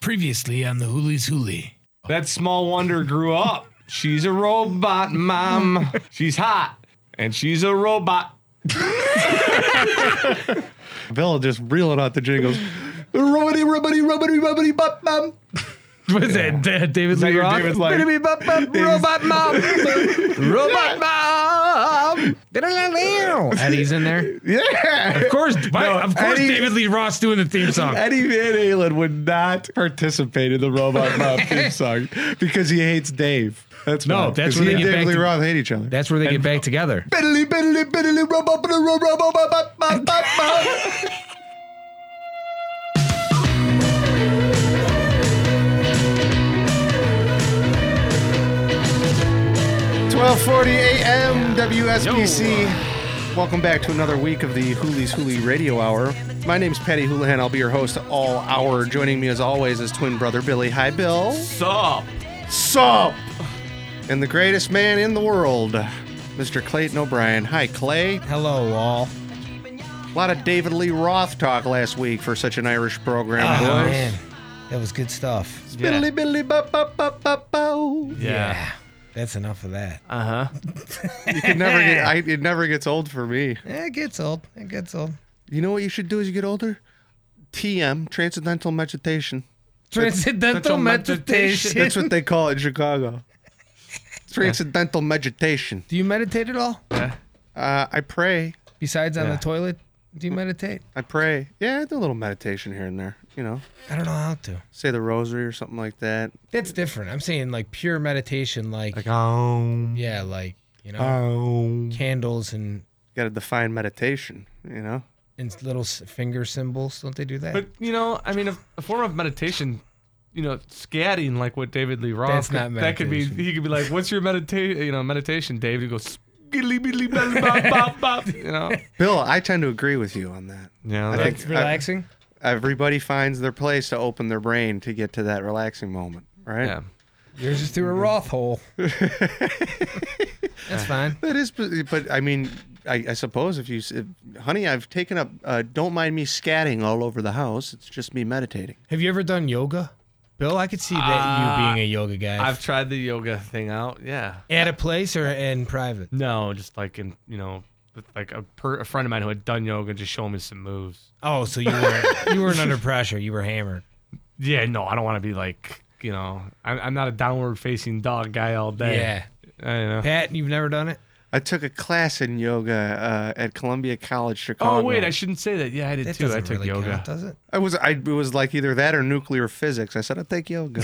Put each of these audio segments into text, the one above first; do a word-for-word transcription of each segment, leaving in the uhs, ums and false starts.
Previously on the Hoolies Hoolie. That small wonder grew up. She's a robot, Mom. She's hot, and she's a robot. Bill just reeling out the jingles. Rubbity, rubbity, rubbity, rubbity, bop, bop. What is that? Da- David Lee Roth? David's like, Robot Mom. Robot Mom. Eddie's in there. yeah. Of course, why, No, of course Eddie- David Lee Roth's doing the theme song. Eddie Van Halen would not participate in the Robot Mom theme song because he hates Dave. That's No, why. that's 'Cause where he they and get David back Lee to- Roth hate each other. That's where they get back together. Biddly, biddly, biddly, robot, robot, robot, bop, bop, bop, bop. twelve forty a.m. W S B C. Welcome back to another week of the Hoolies Hoolie Radio Hour. My name's Patty Houlihan. I'll be your host all hour. Joining me as always is twin brother Billy. Hi, Bill. Sup? Sup? And the greatest man in the world, Mister Clayton O'Brien. Hi, Clay. Hello, all. A lot of David Lee Roth talk last week for such an Irish program, Oh, boys. man. That was good stuff. Yeah. Biddly, biddly, bop, bop, bop, bop, bow. Yeah. That's enough of that. Uh huh. You can never get. I, it never gets old for me. Yeah, it gets old. It gets old. You know what you should do as you get older? T M, Transcendental Meditation. Transcendental meditation. That's what they call it in Chicago. Transcendental meditation. Do you meditate at all? Uh, I pray. Besides on Yeah. the toilet, do you meditate? I pray. Yeah, I do a little meditation here and there. You know, I don't know how to. say the rosary or something like that. That's different. I'm saying like pure meditation, like, Like, um, yeah, like, you know, um. candles and, Got to define meditation, you know? and little s- finger symbols. Don't they do that? But, you know, I mean, a, a form of meditation, you know, scatting like what David Lee Roth. That's could- not That could be, meditation. he could be like, what's your meditation, you know, meditation, Dave? He goes, skiddly, biddly, biddly, bop, bop, bop, you know? Bill, I tend to agree with you on that. Yeah, I that- think- It's relaxing. Everybody finds their place to open their brain to get to that relaxing moment, right? yeah. Yours is through a Roth hole. That's fine. That is, but I mean, I, I suppose if you, if, honey, I've taken up, uh, don't mind me scatting all over the house. It's just me meditating. Have you ever done yoga? Bill, I could see that Uh, you being a yoga guy. I've tried the yoga thing out. Yeah. At a place or in private? No, just like in, you know, with like a, per, a friend of mine who had done yoga just showing me some moves. Oh, so you weren't you weren't under pressure. You were hammered. Yeah, no, I don't want to be like, you know, I'm, I'm not a downward facing dog guy all day. Yeah. I know. Pat, you've never done it? I took a class in yoga uh, at Columbia College, Chicago. Oh wait, I shouldn't say that. Yeah, I did That too. I doesn't took really yoga. count, does it? I was, I it was like either that or nuclear physics. I said I'll take yoga.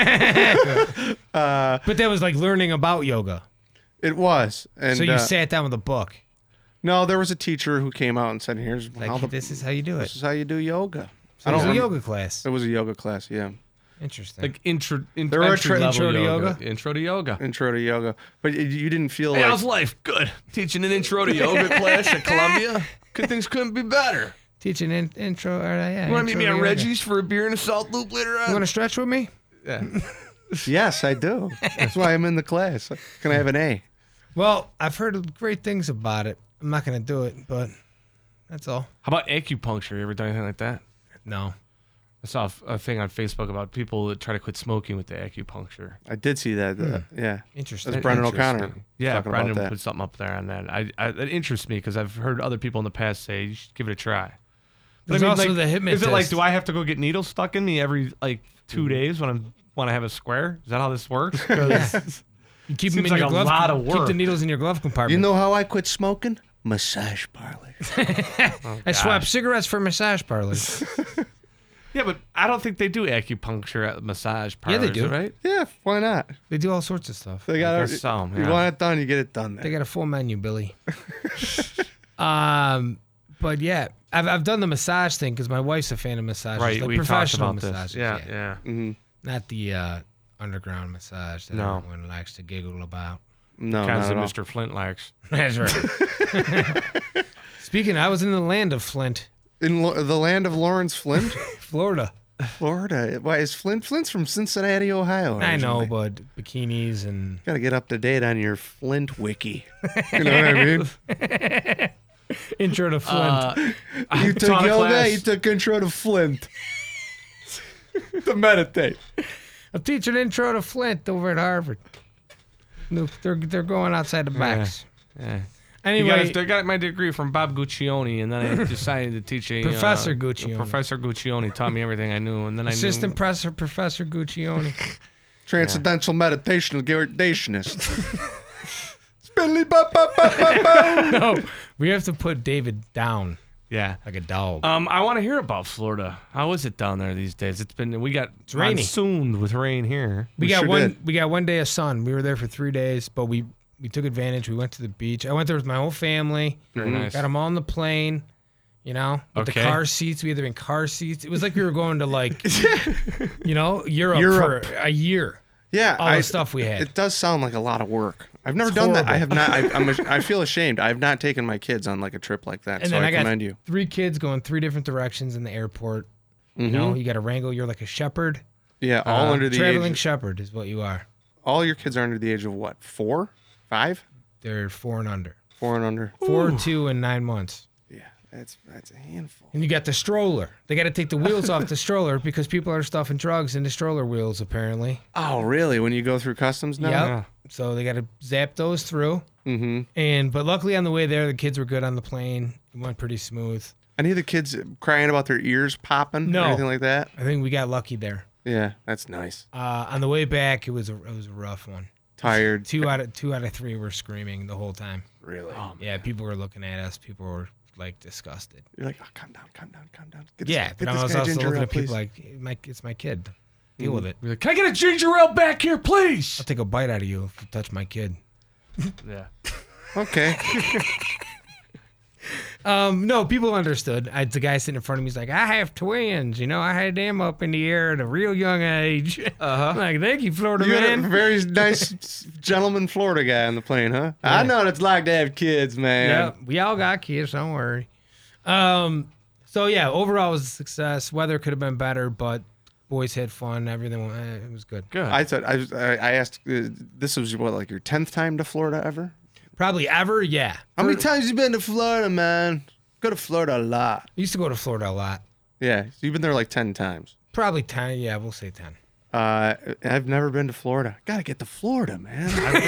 uh, But that was like learning about yoga. it was, and So you uh, sat down with a book. no, there was a teacher who came out and said, "Here's Like, how the, this is how you do this it. is how you do yoga." So I it was don't a remember- yoga class. It was a yoga class, yeah, Interesting. Like intro, in, There were entry tra- level intro to yoga. yoga? Intro to yoga. intro to yoga. But you- you didn't feel Hey, like how's life? Good. Teaching an intro to yoga class at Columbia. Good things couldn't be better. Teaching in, intro. Or, uh, yeah, You want to meet me intro on yoga. Reggie's for a beer and a salt loop later on? You want to stretch with me? Yeah. yes, I do. That's why I'm in the class. Can I have an A? Well, I've heard great things about it. I'm not going to do it, but that's all. How about acupuncture? You ever done anything like that? No. I saw a, a thing on Facebook about people that try to quit smoking with the acupuncture. I did see that. Uh, yeah, Interesting. That's Brendan Interesting. O'Connor. Yeah, talking Brendan about that. put something up there on that. I, I that interests me because I've heard other people in the past say you should give it a try. But There's I mean, also like, the hypnotist. Is it like, do I have to go get needles stuck in me every like two days when I want to have a square? Is that how this works? 'Cause You keep them Seems in like your a glove. lot of Keep the work. needles in your glove compartment. You know how I quit smoking? Massage parlor. I swap cigarettes for massage parlors. yeah, but I don't think they do acupuncture at massage Yeah, parlors, they do. right? Yeah, why not? They do all sorts of stuff. They got guess so, You yeah. want it done, you get it done. They There. got a full menu, Billy. um, but yeah, I've I've done the massage thing because my wife's a fan of massages, Right, like we talked professional about this. massages. Yeah, yeah. Mhm. Not the uh, underground massage that No. everyone likes to giggle about. No, Kinds not of at all. Mister Flint likes. That's right. Speaking, I was in the land of Flint, In Lo- the land of Lawrence Flint, Florida. Florida. Why is Flint? Flint's from Cincinnati, Ohio. I know, originally. but bikinis and Got to get up to date on your Flint wiki. You know what I mean? intro to Flint. Uh, You I took taught a yoga. class- You took intro to Flint. to meditate. I'm teaching intro to Flint over at Harvard. No, they're they're going outside the box. Yeah. Anyway, You got, I got my degree from Bob Guccione, and then I decided to teach a Professor uh, Guccione. Professor Guccione taught me everything I knew, and then assistant I knew. professor Professor Guccione. Transcendental meditation gradationist. Spindly ba ba ba ba ba. No, we have to put David down Yeah. like a dog. Um, I want to hear about Florida. How is it down there these days? It's been we got It's rainy. monsooned with rain here. we, we got sure one. did. We got one day of sun. We were there for three days, but we we took advantage. We went to the beach. I went there with my whole family. Very nice. Got them all on the plane. You know, with Okay. the car seats. We had them in car seats. It was like we were going to like, you know, Europe, Europe. for a year. Yeah, All I, the stuff we had. It does sound like a lot of work. I've never It's done that. I horrible. have not. I, I'm. A, I feel ashamed. I have not taken my kids on like a trip like that. And so then I, I got commend you. three kids going three different directions in the airport. You know, you got to wrangle. You're like a shepherd. Yeah, all Uh, under the Traveling age. shepherd is what you are. All your kids are under the age of what? Four, five, They're four and under. four and under. Four, two, and nine months. Yeah, that's that's a handful. And you got the stroller. They got to take the wheels off the stroller because people are stuffing drugs into stroller wheels, apparently. Oh, really? When you go through customs now? Yep. Yeah. So they got to zap those through. Mm-hmm. And but luckily on the way there, the kids were good on the plane. It went pretty smooth. Any of the kids crying about their ears popping? No. Or anything like that? I think we got lucky there. Yeah, that's nice. Uh, on the way back, it was a it was a rough one. Tired. Two out of two out of three were screaming the whole time. Really? Yeah, people were looking at us. People were like disgusted. You're like, oh, calm down, calm down, calm down. Get this- Yeah, get but I this was guy also ginger looking ale, at people please. like, my, it's my kid. Deal with it. You're like, can I get a ginger ale back here, please? I'll take a bite out of you if you touch my kid. Yeah. Okay. Um, no, people understood. I, the guy sitting in front of me is like, I have twins. You know, I had them up in the air at a real young age. Uh-huh. Like, thank you, Florida You had a man. very nice gentleman Florida guy on the plane, huh? I know what it's like to have kids, man. Yeah, we all got kids. Don't worry. Um, so yeah, overall it was a success. Weather could have been better, but boys had fun. Everything went- eh, it was good. Good. I thought I was, I I asked. Uh, this was what, like your tenth time to Florida ever? Probably ever, yeah. How many times you been to Florida, man? Go to Florida a lot. I used to go to Florida a lot. Yeah, so you've been there like ten times. Probably ten. Yeah, we'll say ten. Uh, I've never been to Florida. Gotta get to Florida, man.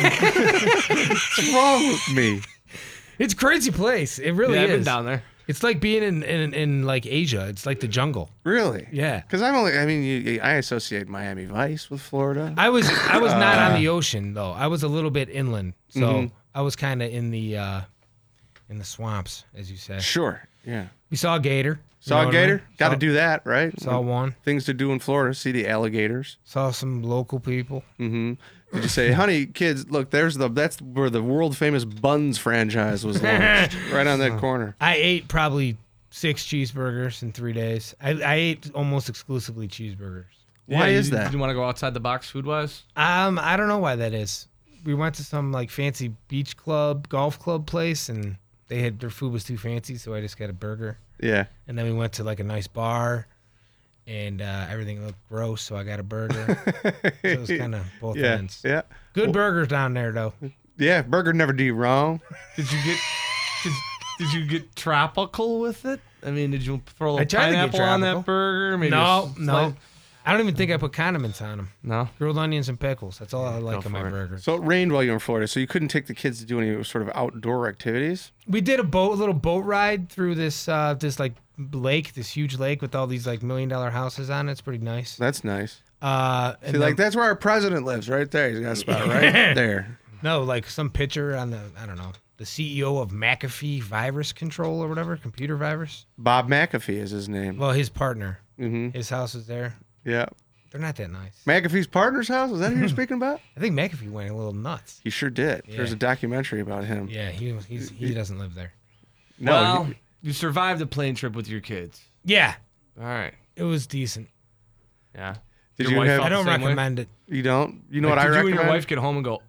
What's wrong with me? It's a crazy place. It really yeah, I've is. been down there. It's like being in, in in like Asia. It's like the jungle. Really? Yeah. Because I'm only. I mean, you, I associate Miami Vice with Florida. I was I was not Uh. on the ocean though. I was a little bit inland, so Mhm. I was kind of in the uh, in the swamps, as you say. Sure. Yeah. We saw a gator. You Saw know a what I gator. mean? Got to Saw- do that, right? Saw one. Things to do in Florida. See the alligators. Saw some local people. Mm-hmm. Did you say, honey, kids, look, there's the that's where the world famous Buns franchise was launched, right on that corner. I ate probably six cheeseburgers in three days. I, I ate almost exclusively cheeseburgers. Why Yeah, is you, that? You want to go outside the box food wise? Um, I don't know why that is. We went to some like fancy beach club, golf club place, and they had their food was too fancy, so I just got a burger. Yeah. And then we went to like a nice bar, and uh, everything looked gross, so I got a burger. So it was kind of both Yeah. ends. Yeah. Good burgers down there, though. Yeah. Burger never do you wrong. Did you get did, did you get tropical with it? I mean, did you throw a I little tried to get pineapple on tropical. that burger? Maybe No, a no. slight- I don't even think I put condiments on them. No. Grilled onions and pickles. That's all I like Go on my for it. burger. So it rained while you were in Florida, so you couldn't take the kids to do any sort of outdoor activities. We did a boat, a little boat ride through this, uh, this like lake, this huge lake with all these like million dollar houses on it. It's pretty nice. That's nice. Uh, and See, like then- that's where our president lives, right there. He's got a spot right there. No, like some picture on the, I don't know, the C E O of McAfee Virus Control or whatever, computer virus. Bob McAfee is his name. Well, his partner, Mm-hmm. his house is there. Yeah. They're not that nice. McAfee's partner's house? Is that who you're speaking about? I think McAfee went a little nuts. He sure did. There's Yeah. a documentary about him. Yeah, he he's, he doesn't live there. No, well, he- you survived a plane trip with your kids. Yeah, All right. it was decent. Yeah. Did Your you wife have? I don't same way? recommend it. You don't? You know Like, what I did you recommend? and your wife get home and go,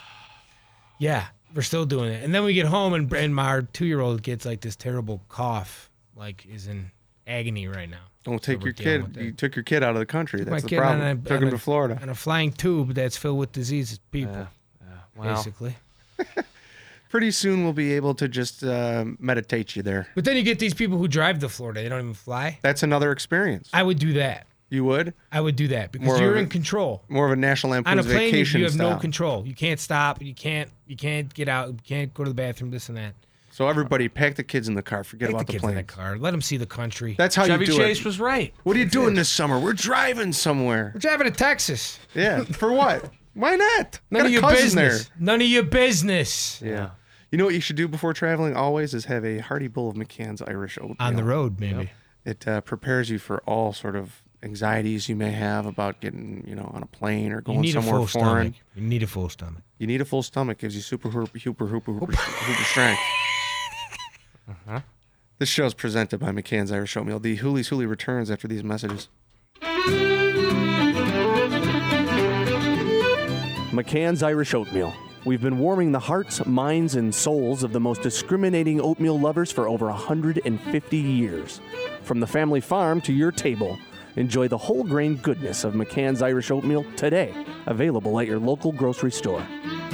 Yeah, we're still doing it. And then we get home and, and my two-year-old gets like this terrible cough, like is in agony right now. Don't take we're your dealing kid. with that. You took your kid out of the country. my That's the kid problem. on a- Took on him a- to Florida. And a flying tube that's filled with diseases people, yeah, yeah. Well, basically. Pretty soon we'll be able to just uh, meditate you there. But then you get these people who drive to Florida. They don't even fly. That's another experience. I would do that. You would? I would do that because More you're of in a- control. More of a National On Lampoon's a plane, you, Vacation you have style. no control. You can't stop. You can't. You can't get out. You can't go to the bathroom. This and that. So everybody, pack the kids in the car. Forget Take about the the, kids in the plane. car. Let them see the country. That's how Chevy you do Chase it. was right. What are you doing this summer? We're driving somewhere. We're driving to Texas. Yeah. For what? Why not? None Got of a your cousin business. None of your business. there. Yeah. You know what you should do before traveling always is have a hearty bowl of McCann's Irish oatmeal. On the road, maybe. It uh, prepares you for all sort of anxieties you may have about getting, you know, on a plane or You going need a somewhere full foreign. stomach. You need a full stomach. You need a full stomach. Gives you super hooper hooper hooper hooper, hooper strength. Uh-huh. This show is presented by McCann's Irish Oatmeal. The Hoolies Hoolie returns after these messages. McCann's Irish Oatmeal. We've been warming the hearts, minds, and souls of the most discriminating oatmeal lovers for over one hundred fifty years. From the family farm to your table, enjoy the whole grain goodness of McCann's Irish Oatmeal today. Available at your local grocery store.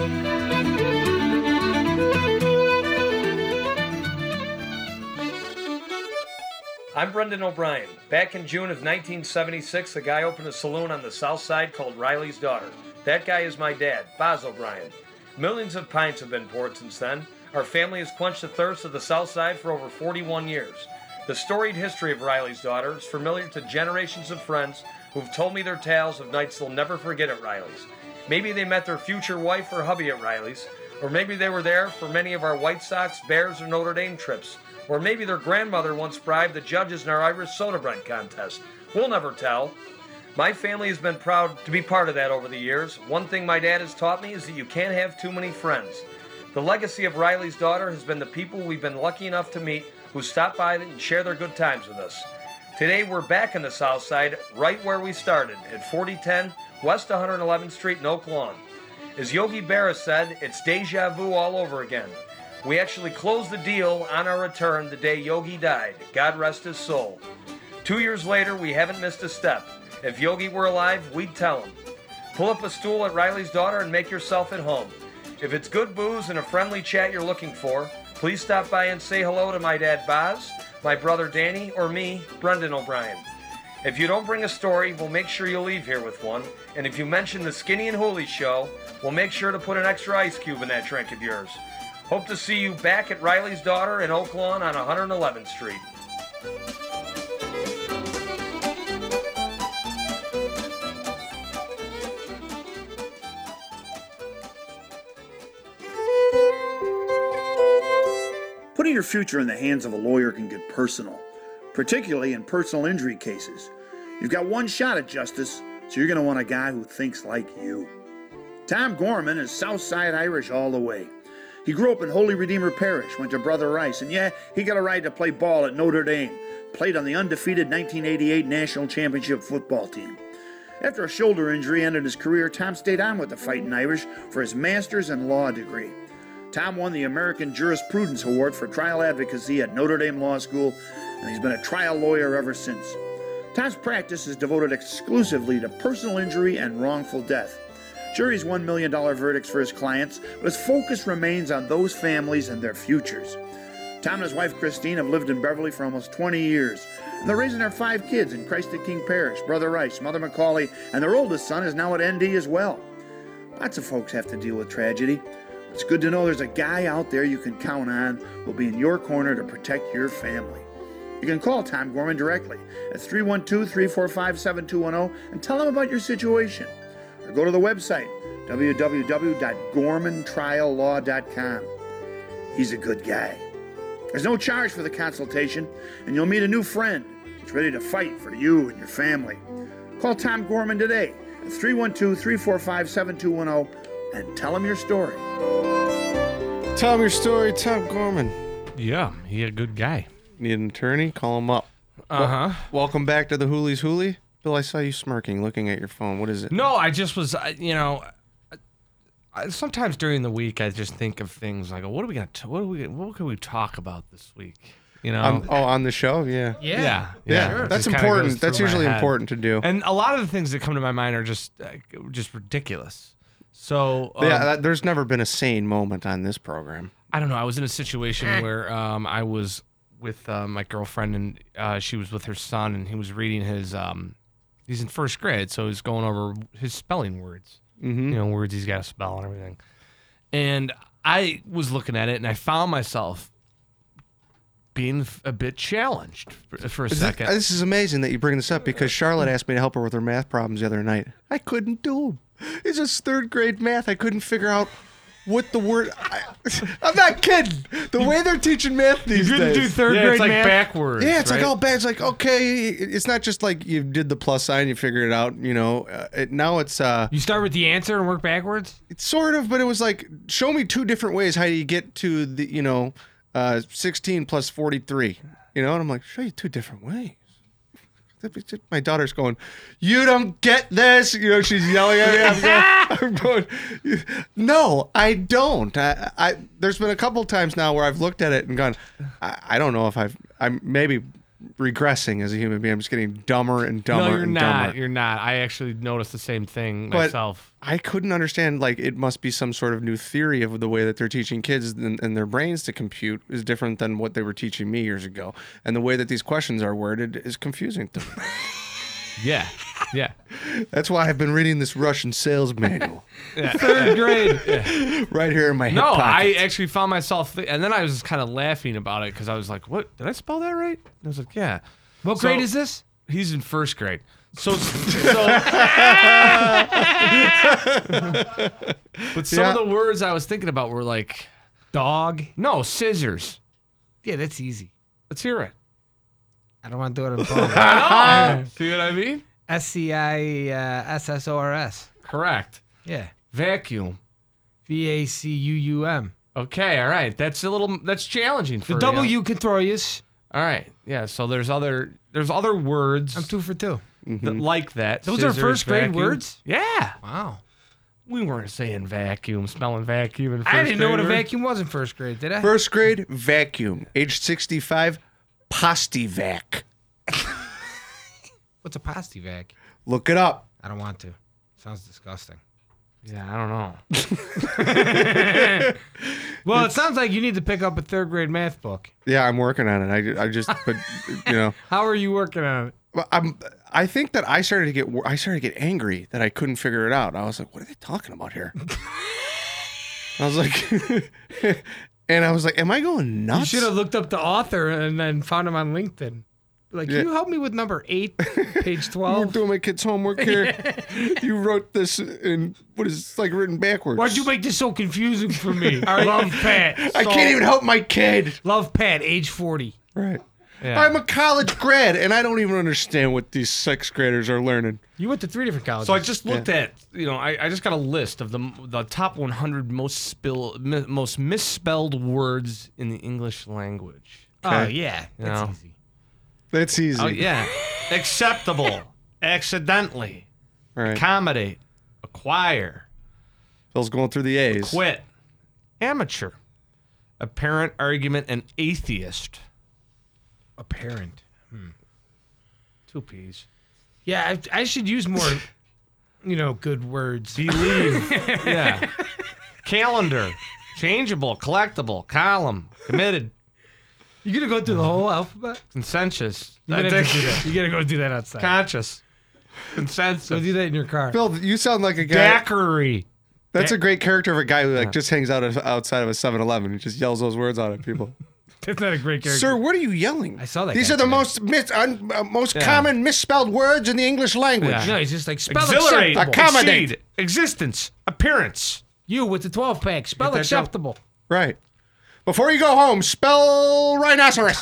I'm Brendan O'Brien. Back in June of nineteen seventy-six, a guy opened a saloon on the south side called Riley's Daughter. That guy is my dad, Boz O'Brien. Millions of pints have been poured since then. Our family has quenched the thirst of the south side for over forty-one years. The storied history of Riley's Daughter is familiar to generations of friends who've told me their tales of nights they'll never forget at Riley's. Maybe they met their future wife or hubby at Riley's, or maybe they were there for many of our White Sox, Bears, or Notre Dame trips. Or maybe their grandmother once bribed the judges in our Irish soda bread contest. We'll never tell. My family has been proud to be part of that over the years. One thing my dad has taught me is that you can't have too many friends. The legacy of Riley's Daughter has been the people we've been lucky enough to meet who stop by and share their good times with us. Today we're back in the South Side, right where we started, at forty ten West one hundred eleventh Street in Oak Lawn. As Yogi Berra said, it's deja vu all over again. We actually closed the deal on our return the day Yogi died. God rest his soul. Two years later, we haven't missed a step. If Yogi were alive, we'd tell him. Pull up a stool at Riley's Daughter and make yourself at home. If it's good booze and a friendly chat you're looking for, please stop by and say hello to my dad Boz, my brother Danny, or me, Brendan O'Brien. If you don't bring a story, we'll make sure you leave here with one. And if you mention the Skinny and Hooley show, we'll make sure to put an extra ice cube in that drink of yours. Hope to see you back at Riley's Daughter in Oak Lawn on one hundred eleventh Street. Putting your future in the hands of a lawyer can get personal, particularly in personal injury cases. You've got one shot at justice, so you're going to want a guy who thinks like you. Tom Gorman is Southside Irish all the way. He grew up in Holy Redeemer Parish, went to Brother Rice, and yeah, he got a ride to play ball at Notre Dame, played on the undefeated nineteen eighty-eight National Championship football team. After a shoulder injury ended his career, Tom stayed on with the Fighting Irish for his master's and law degree. Tom won the American Jurisprudence Award for trial advocacy at Notre Dame Law School, and he's been a trial lawyer ever since. Tom's practice is devoted exclusively to personal injury and wrongful death. Sure, he's one million dollars verdicts for his clients, but his focus remains on those families and their futures. Tom and his wife Christine have lived in Beverly for almost twenty years, and they're raising their five kids in Christ the King Parish, Brother Rice, Mother Macaulay, and their oldest son is now at N D as well. Lots of folks have to deal with tragedy. It's good to know there's a guy out there you can count on who'll be in your corner to protect your family. You can call Tom Gorman directly at three one two, three four five, seven two one zero and tell him about your situation. Or go to the website, w w w dot gorman trial law dot com. He's a good guy. There's no charge for the consultation, and you'll meet a new friend who's ready to fight for you and your family. Call Tom Gorman today at three one two, three four five, seven two one zero and tell him your story. Tell him your story, Tom Gorman. Yeah, he a good guy. Need an attorney? Call him up. Uh-huh. Welcome back to the Hoolies Hoolie. Bill, I saw you smirking, looking at your phone. What is it? No, I just was, I- you know, I, sometimes during the week I just think of things like, what are we gonna, t- what are we, what can we talk about this week? You know? Um, oh, on the show? Yeah. Yeah. yeah, Yeah, It that's just kinda important. goes That's through my usually head. important to do. And a lot of the things that come to my mind are just, uh, just ridiculous. So um, yeah, that, there's never been a sane moment on this program. I don't know. I was in a situation where um, I was with uh, my girlfriend, and uh, she was with her son, and he was reading his um, he's in first grade, so he's going over his spelling words. Mm-hmm. You know, words he's got to spell and everything. And I was looking at it, and I found myself being a bit challenged for, for a This, second. this is amazing that you bring this up because Charlotte asked me to help her with her math problems the other night. I couldn't do them. It's just third grade math. I couldn't figure out what the word. I, I'm not kidding. The way they're teaching math these You couldn't days. do third yeah, grade it's like math? backwards. Yeah, it's right? like all bad. It's like, okay, it's not just like you did the plus sign, you figured it out, you know. Uh, it, now it's uh, You start with the answer and work backwards? it's sort of, but it was like, show me two different ways how you get to the, you know, uh, sixteen plus forty-three, you know. And I'm like, show you two different ways. My daughter's going, you don't get this. You know, she's yelling at me. I'm going, I'm going no, I don't. I, I, there's been a couple times now where I've looked at it and gone, I, I don't know if I've, I'm maybe regressing as a human being. I'm just getting dumber and dumber No, you're and not. dumber. You're not. I actually noticed the same thing But myself. I couldn't understand, like, it must be some sort of new theory of the way that they're teaching kids and, and their brains to compute is different than what they were teaching me years ago. And the way that these questions are worded is confusing to me. Yeah. Yeah. That's why I've been reading this Russian sales manual Third grade. right here in my hip No, I pocket. actually found myself, th- and then I was just kind of laughing about it because I was like, "What? Did I spell that right?" And I was like, "Yeah." What So- grade is this? He's in first grade. So, so but some Yeah. of the words I was thinking about were like, Dog. no, scissors. Yeah, that's easy. Let's hear it. I don't want to do it in phone. See what I mean? S C I S S O R S. Correct. Yeah. Vacuum. V A C U U M. Okay, all right. That's a little. That's challenging for The you. W can throw you. All right. Yeah. So there's other. There's other words I'm two for two. that, like that. Those are Scissors, first grade vacuum. words? Yeah. Wow. We weren't saying vacuum, smelling vacuum. In first I didn't know what a grade. vacuum was in first grade, did I? First grade, vacuum. Age sixty-five, Postivac. What's a Postivac? Look it up. I don't want to. Sounds disgusting. Yeah, I don't know. Well, it sounds like you need to pick up a third grade math book. Yeah, I'm working on it. I, I just, but, you know. How are you working on it? Well, I'm, I think that I started to get I started to get angry that I couldn't figure it out. I was like, "What are they talking about here?" I was like, and I was like, "Am I going You nuts?" should have looked up the author and then found him on LinkedIn. Like, Yeah. can you help me with number eight, page We're twelve? doing my kid's homework here. You wrote this in what is it's like written backwards. Why'd you make this so confusing for me? Love Pat. I can't even help my kid. Love Pat, age forty. Right. Yeah. I'm a college grad, and I don't even understand what these sixth graders are learning. You went to three different colleges. So I just looked at, you know, I, I just got a list of the the top one hundred most spill mi, most misspelled words in the English language. Oh, Okay. yeah. That's No. easy. That's easy. Oh yeah, acceptable, accidentally, All right. accommodate, acquire, Phil's going through the A's. quit, amateur, apparent argument, and atheist. Apparent. Two P's. Yeah, I, I should use more, you know, good words. Believe. Yeah. Calendar. Changeable. Collectible. Column. Committed. You gonna go through the whole alphabet? Consensus. You gotta, have to do that. You gotta go do that outside. Conscious. Go Consensus. do that in your car. Phil, you sound like a guy. Daiquiri. That's a great character of a guy who like just hangs out outside of a seven eleven and just yells those words out at people. That's not a great character. Sir, what are you yelling? I saw that These guy are the today. most mis- un- uh, most Yeah. common misspelled words in the English language. Yeah. No, he's just like, spell Exhilarate. acceptable. Accommodate. Exceed. Existence. Appearance. You with the twelve pack, spell Get that down. acceptable. Right. Before you go home, spell rhinoceros.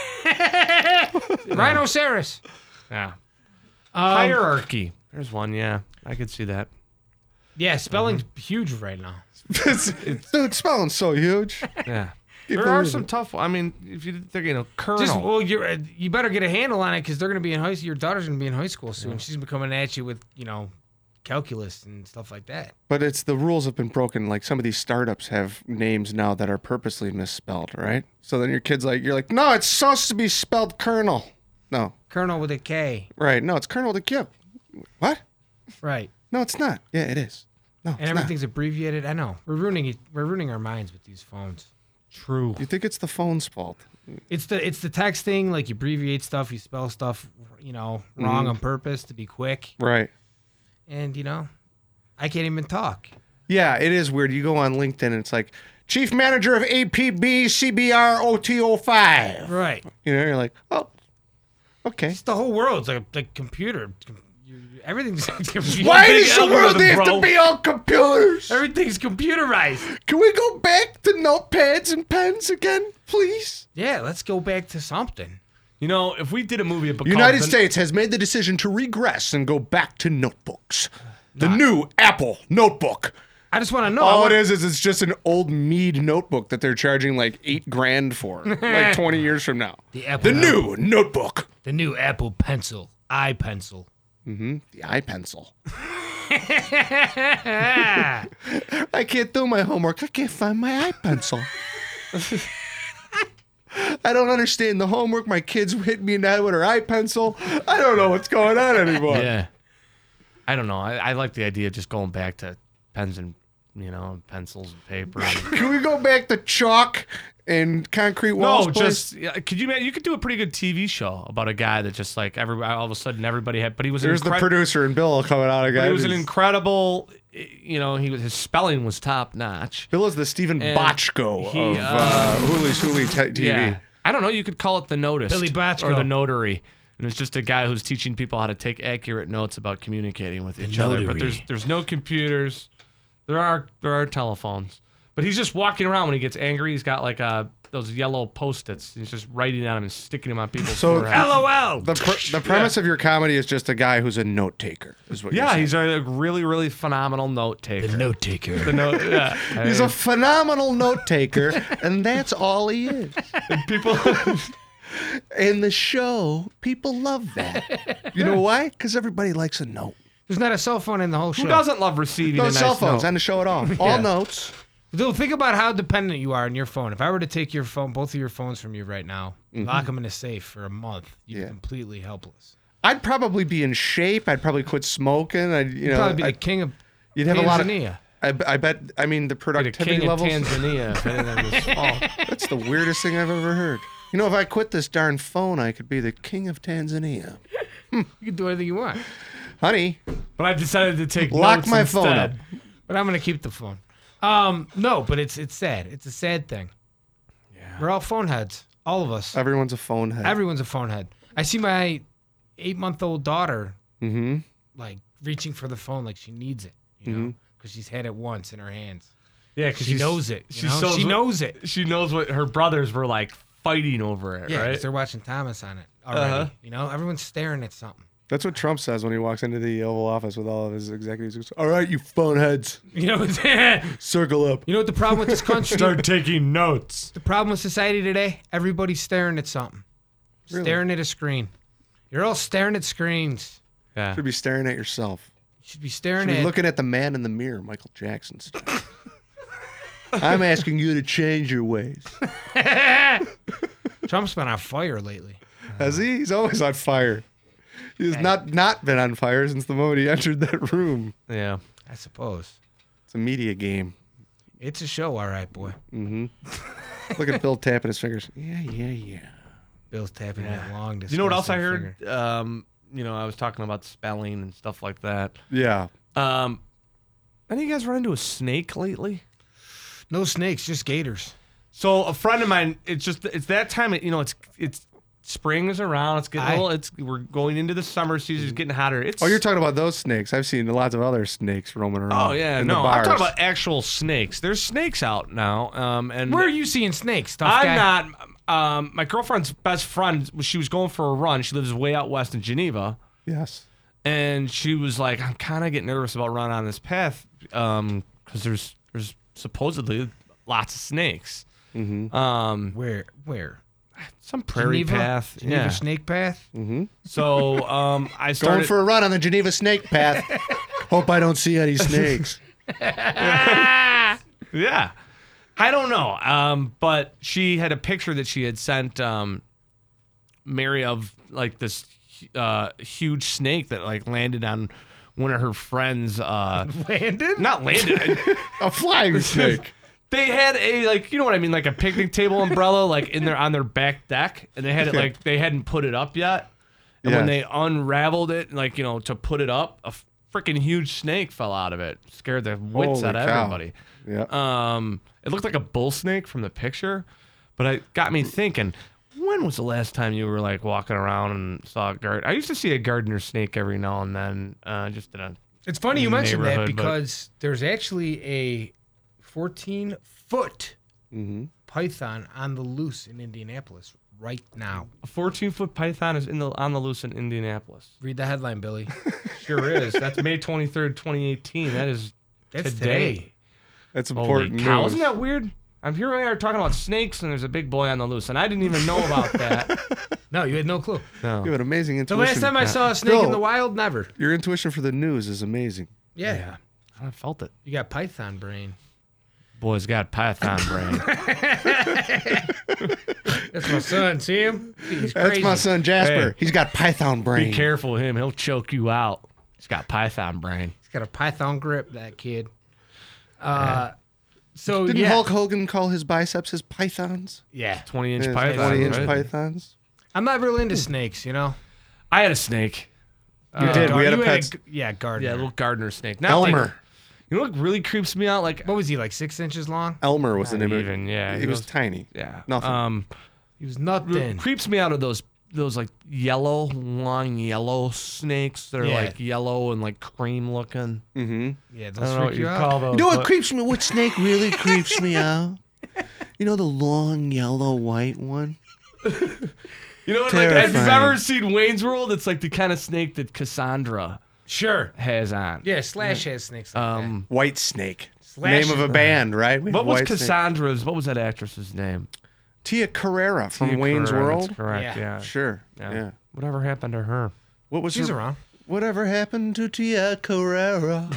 Rhinoceros. Yeah. Um, Hierarchy. There's one, yeah. I could see that. Yeah, spelling's huge right now. Dude, spelling's so huge. Yeah. Can't There are believe some it. tough. I mean, if you think, you know, Colonel. Just well, you're uh, you better get a handle on it because they're gonna be in high. Your daughter's gonna be in high school soon. She's coming at you with you know, calculus and stuff like that. But it's the rules have been broken. Like some of these startups have names now that are purposely misspelled, right? So then your kid's like, you're like, no, it's supposed to be spelled Colonel. No, Colonel with a K. right? No, it's Colonel the Kip. What? Right. No, it's not. Yeah, it is. No, And it's everything's abbreviated. I know. We're ruining it. We're ruining our minds with these phones. True. You think it's the phone's fault? It's the it's the texting. Like you abbreviate stuff, you spell stuff, you know, wrong Mhm. on purpose to be quick, Right. and you know, I can't even talk. Yeah, it is weird. You go on LinkedIn and it's like, Chief Manager of A P B C B R O T O five. Right. You know, you're like, oh, okay. It's the whole world's like a like computer. Com- you- Everything's computer. Why big does the world algorithm, have to bro. be on computers? Everything's computerized. Can we go back to notepads and pens again, please? Yeah, let's go back to something. You know, if we did a movie about United called the- States has made the decision to regress and go back to notebooks. The new Apple notebook. I just want to know. All I it want- is is it's just an old Mead notebook that they're charging like eight grand for, like twenty years from now. The Apple The new notebook. the new Apple Pencil, iPencil. The iPencil. Ah, I can't do my homework. I can't find my iPencil. I don't understand the homework. My kids hit me in the head with her iPencil. I don't know what's going on anymore. Yeah. I don't know. I, I like the idea of just going back to pens and, you know, pencils and paper. and- Can we go back to chalk and concrete walls? no, please? just yeah, could you man? You could do a pretty good T V show about a guy that just like everybody all of a sudden everybody had, but he was There's the incred- producer and Bill coming out but again. He was an incredible. You know, he was his spelling was top notch. Bill is the Stephen And Bochco he, of uh, uh, Hooli's Hooli te- T V. Yeah. I don't know. You could call it the Notice Billy Bochco. or the Notary. And it's just a guy who's teaching people how to take accurate notes about communicating with each other. But Notary. there's there's no computers. There are there are telephones. But he's just walking around when he gets angry. He's got like uh those yellow post-its. He's just writing on them and sticking them on people's So- foreheads. LOL. The, pr- the premise of your comedy is just a guy who's a note taker, is what you're Yeah, saying. he's a really really phenomenal note taker. note taker. The note, yeah. He's a phenomenal note taker, and that's all he is. people. In the show, people love that. You know why? Because everybody likes a note. There's not a cell phone in the whole show. Who doesn't love receiving No a nice cell phones note? on the show at all. All notes. Dude, think about how dependent you are on your phone. If I were to take your phone, both of your phones from you right now, lock them in a safe for a month, you'd Yeah. be completely helpless. I'd probably be in shape. I'd probably quit smoking. I'd, you You'd know, probably be the I'd- king of you'd have a lot of. Tanzania. I, I bet. I mean, the Be the productivity king of levels. Tanzania. if anything was small. That's the weirdest thing I've ever heard. You know, if I quit this darn phone, I could be the king of Tanzania. You can do anything you want. Honey, But I decided to take lock notes my instead. phone up. But I'm gonna keep the phone. Um, no, but it's it's sad. It's a sad thing. Yeah. We're all phone heads. All of us. Everyone's a phone head. Everyone's a phone head. I see my eight month old daughter mm-hmm. like reaching for the phone like she needs it, you know, because she's had it once in her hands. Yeah, because She knows it. You know? knows She what- knows it. She knows what her brothers were like fighting over it, Yeah, 'cause right? they're watching Thomas on it already. Uh-huh. You know, everyone's staring at something. That's what Trump says when he walks into the Oval Office with all of his executives. He goes, all right, you phone heads, You know, it's- you circle up. know what the problem with this country? Start taking notes. The problem with society today? Everybody's staring at something. Really? Staring at a screen. You're all staring at screens. Yeah. Should be staring at yourself. You should be staring Should be at. looking at the man in the mirror, Michael Jackson. I'm asking you to change your ways. Trump's been on fire lately. Has he? He's always on fire. He has not not been on fire since the moment he entered that room. Yeah. I suppose. It's a media game. It's a show, all right, boy. Look at Bill tapping his fingers. Yeah, yeah, yeah. Bill's tapping that long. You know what else I disgusting heard? finger. Um, you know, I was talking about spelling and stuff like that. Yeah. Um, any of you guys run into a snake lately? No snakes, just gators. So a friend of mine, it's just it's that time. Of, you know, it's it's spring is around. It's getting I- a little. It's we're going into the summer season. It's getting hotter. It's Oh, you're talking about those snakes. I've seen lots of other snakes roaming around. Oh yeah, in no, the I'm bars. talking about actual snakes. There's snakes out now. Um, and Where are you seeing snakes, tough I'm guy? not. Um, my girlfriend's best friend, she was going for a run. She lives way out west in Geneva. Yes. And she was like, I'm kind of getting nervous about running on this path um, because there's there's supposedly lots of snakes. Mm-hmm. Um, Where? Where? some prairie Geneva? path. Geneva yeah. snake path? So um, I Going started. for a run on the Geneva snake path. Hope I don't see any snakes. Yeah. I don't know. Um, but she had a picture that she had sent um, Mary of like this uh, huge snake that like landed on one of her friends. Uh, Landon? not landed. A flying snake. They had a like you know what I mean, like a picnic table umbrella, like in their on their back deck, and they had it like they hadn't put it up yet. And Yeah. when they unraveled it, like you know, to put it up, a freaking huge snake fell out of it, scared the wits Holy out of cow. everybody. Yeah. Um, it looked like a bull snake from the picture, but it got me thinking. When was the last time you were like walking around and saw a guard? I used to see a gardener snake every now and then, uh, just in a. It's funny you mentioned that Neighborhood, but- because there's actually a fourteen foot Mm-hmm. python on the loose in Indianapolis right now. A fourteen foot python is in the on the loose in Indianapolis. Read the headline, Billy. Sure is. That's May twenty-third, twenty eighteen. That is That's today. today. That's Holy important cow. news. Isn't that weird? I'm here we are talking about snakes and there's a big boy on the loose, and I didn't even know about that. No, you had no clue. No. You have an amazing The intuition. last time I saw a snake Bill, in the wild, never. Your intuition for the news is amazing. Yeah. Yeah. I felt it. You got python brain. Boy's got python brain. That's my son. See him? He's That's crazy. my son Jasper. Hey. He's got python brain. Be careful of him. He'll choke you out. He's got python brain. He's got a python grip, that kid. Uh, so Didn't yeah, Hulk Hogan call his biceps his pythons? yeah. twenty inch Yeah, python. twenty inch right? pythons. I'm not real into snakes, you know. I had a snake. You did. We had a you pet. g- yeah, gardener. Yeah, a little gardener snake. Not Elmer. big. You know what really creeps me out? Like, What was he, like six inches long? Elmer was the Not name of it. even, yeah, He, he was was- tiny. yeah. Nothing. Um, He was nothing. creeps me out of those those like yellow, long yellow snakes that are Yeah. like yellow and like cream looking. Mm-hmm. Yeah, I those don't know what freak you you out. call those. You know what but- creeps me? What snake really creeps me out? You know the long yellow white one? You know what? Like, if you've Terrifying. ever seen Wayne's World, it's like the kind of snake that Cassandra Sure. has on. Yeah, Slash has snakes like Um, White Snake. Slash Name of a is- band, right? We what have was White Snake. Cassandra's? What was that actress's name? Tia Carrera from Tia Wayne's Carrera, World. That's correct. Yeah. Yeah. Sure. Yeah. Yeah. Whatever happened to her? What was that. She's her, around. Whatever happened to Tia Carrera?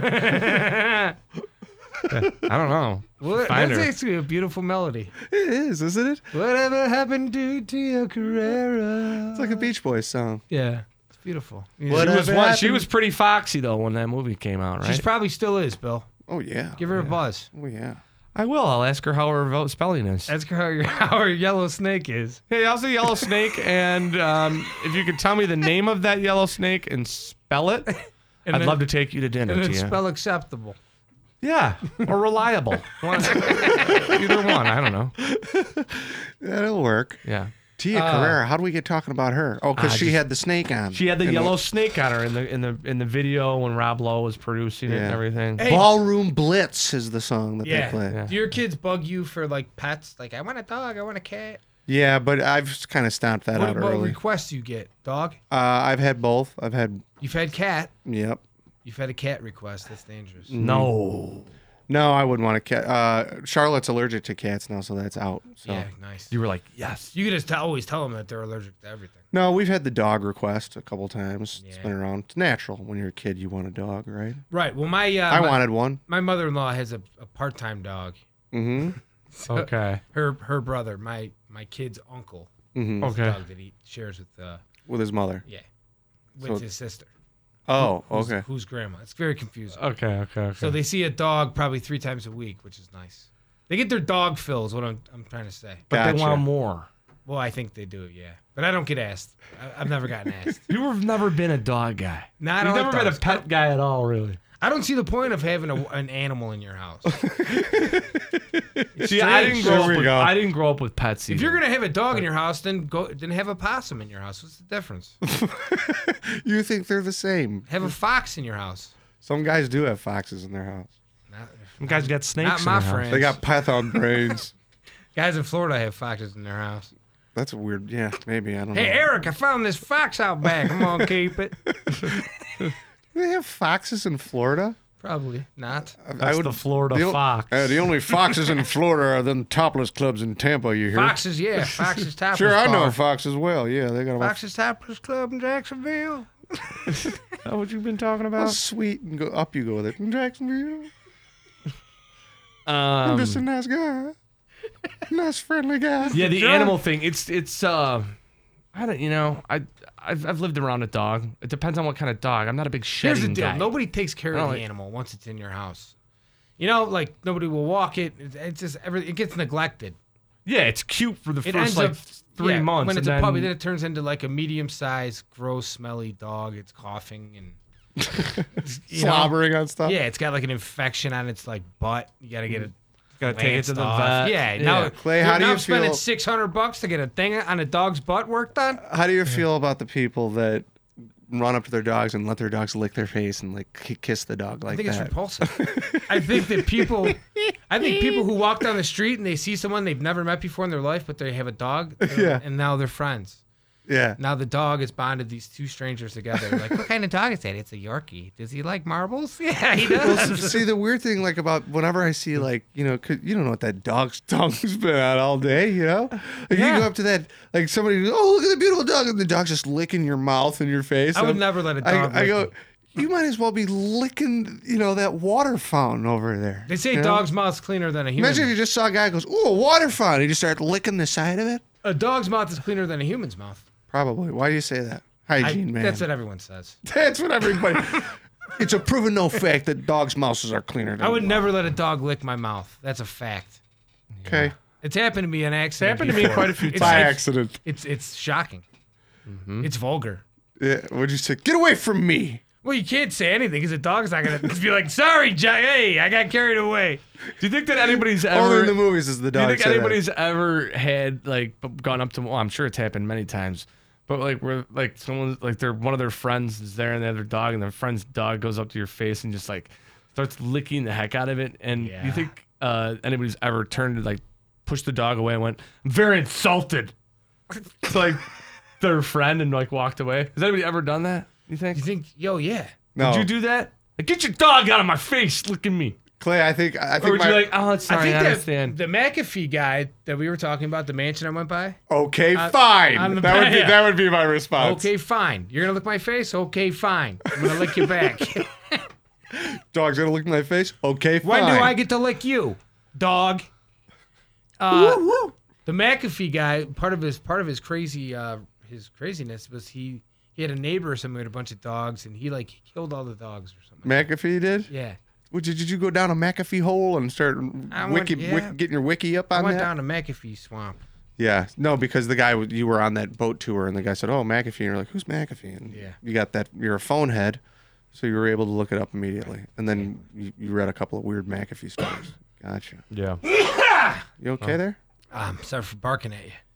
I don't know. What? Find That's her. actually a beautiful melody. It is, isn't it? Whatever happened to Tia Carrera? It's like a Beach Boys song. Yeah, it's beautiful. She was, Whatever one, she happened- was pretty foxy though when that movie came out, right? She probably still is, Bill. Oh yeah. Give her a buzz. Oh yeah. I will. I'll ask her how her vote spelling is. Ask her how your, how her yellow snake is. Hey, how's a yellow snake? And um, if you could tell me the name of that yellow snake and spell it, And I'd then- love to take you to dinner, And then Tia. spell acceptable. Yeah, or reliable. One- Either one. I don't know. That'll work. Yeah. Tia Uh, Carrera. How do we get talking about her? Oh, because I she just- had the snake on. She had the In yellow snake on her in the in the in the video when Rob Lowe was producing it and Yeah. everything. Hey. Ballroom Blitz is the song that Yeah. they play. Yeah. Do your kids bug you for like pets? Like, I want a dog. I want a cat. Yeah, but I've kind of stomped that What, out what early. requests you get? Dog? Uh, I've had both. I've had, You've had cat. yep. You've had a cat request. That's dangerous. No. No, I wouldn't want a cat. Uh, Charlotte's allergic to cats now, so that's out. So Yeah, nice. You were like, yes. You could just tell, always tell them that they're allergic to everything. no, we've had the dog request a couple times. It's Yeah. been around. It's natural when you're a kid, you want a dog, right? Right. Well, my uh, I my, wanted one. my mother-in-law has a, a part-time dog. Mm-hmm. Okay. Her her brother, my my kid's uncle, Mm-hmm. has a Okay. dog that he shares with uh With his mother. yeah, with So- his sister. Oh, Who's, okay. Who's grandma? It's very confusing. Okay. Okay. Okay. So they see a dog probably three times a week, which is nice. They get their dog fills. What I'm I'm trying to say. but Gotcha. they want more. Well, I think they do, yeah. But I don't get asked. I, I've never gotten asked. You've never been a dog guy. No, I You've don't never like been a dogs. pet guy at all, really. I don't see the point of having a, an animal in your house. See, I didn't grow There up we with go. I didn't grow up with pets. If either. you're gonna have a dog in your house, then go then have a possum in your house. What's the difference? You think they're the same? Have a fox in your house. Some guys do have foxes in their house. Not, Some guys got snakes. not in my their house. friends. They got python brains. Guys in Florida have foxes in their house. That's a weird. Yeah, maybe I don't Hey, know. Eric, I found this fox out back. I'm gonna keep it. Do they have foxes in Florida? Probably not. That's the Florida the o- fox. Uh, the only foxes in Florida are them topless clubs in Tampa. You hear? Foxes, yeah. Foxes Topless Sure, I know Bar. foxes well. Yeah, they got a Foxes Topless Club in Jacksonville. That what you've been talking How about? sweet and go up you go with it. In Jacksonville, I'm Um, just a nice guy, nice friendly guy. yeah, the Sure. animal thing. It's it's. Uh, I don't. You know, I I've, I've lived around a dog. It depends on what kind of dog. I'm not a big shedding Here's the deal. guy. Nobody takes care I of don't the like- animal once it's in your house. You know, like nobody will walk it. It- It's just every it gets neglected. Yeah, it's cute for the It first ends like up three yeah, months. when it's and a then, puppy. Then it turns into like a medium-sized, gross, smelly dog. It's coughing and you know? Slobbering on stuff. Yeah, it's got like an infection on its like butt. You gotta get it. gotta take it to the lanced off. vet. Yeah, Yeah. now Clay, how do now you I'm spending feel- six hundred bucks to get a thing on a dog's butt worked on. How do you feel about the people that run up to their dogs and let their dogs lick their face and like k- kiss the dog like I think that? it's repulsive. I think that people, I think people who walk down the street and they see someone they've never met before in their life, but they have a dog, Yeah. and now they're friends. Yeah. Now the dog has bonded these two strangers together. Like, what kind of dog is that? It's a Yorkie. Does he like marbles? Yeah, he Well, does. see, the weird thing, like about whenever I see, like, you know, 'cause you don't know what that dog's tongue's been out all day, you know? Like, Yeah. you go up to that, like, somebody goes, oh, look at the beautiful dog, and the dog's just licking your mouth and your face. I would I'm- never let a I, dog I lick go, me. you might as well be licking, you know, that water fountain over there. They say you know? dog's mouth's cleaner than a human. Imagine if you just saw a guy who goes, ooh, a water fountain. You just start licking the side of it. A dog's mouth is cleaner than a human's mouth. Probably. Why do you say that? I, Hygiene, man. that's what everyone says. That's what everybody. It's a proven no fact that dogs' mouths are cleaner. Than I would mine. never let a dog lick my mouth. That's a fact. Okay. It's happened to me in accident. happened to me before. quite a few It's- By it's- accident. It's it's shocking. It's vulgar. Yeah. What'd you say? Get away from me. Well, you can't say anything because the dog's not gonna be like, "Sorry, Jack. Hey, I got carried away." Do you think that anybody's Only ever? in the movies is the do you dog. think say that. anybody's ever had like gone up to? Well, I'm sure it's happened many times. But like where like someone like their one of their friends is there and they have their dog and their friend's dog goes up to your face and just like starts licking the heck out of it. And do Yeah. you think uh, anybody's ever turned to like push the dog away and went, I'm very insulted to like their friend and like walked away? Has anybody ever done that? You think? You think, yo, yeah. No. Would you do that? Like, get your dog out of my face, licking me. Clay, I think I Or think would my, you like, oh, sorry, I, I think that understand. the McAfee guy that we were talking about, the mansion I went by. okay, on fine. the That would be back. that would be my response. Okay, fine. You're gonna lick my face. Okay, fine. I'm gonna lick you back. Dog's gonna lick my face. Okay, fine. When do I get to lick you, dog? Uh, the McAfee guy, part of his part of his crazy uh, his craziness was he he had a neighbor or something with a bunch of dogs, and he like killed all the dogs or something. McAfee did? Yeah, Would you, did you go down a McAfee hole and start I went- wiki, yeah. wiki, getting your wiki up I on went that? down to McAfee Swamp. Yeah, no, because the guy you were on that boat tour, and the guy said, "Oh, McAfee," and you're like, "Who's McAfee?" And Yeah. you got that. You're a phone head, so you were able to look it up immediately, and then you, you read a couple of weird McAfee stories. Gotcha. Yeah. You okay there? Um, sorry for barking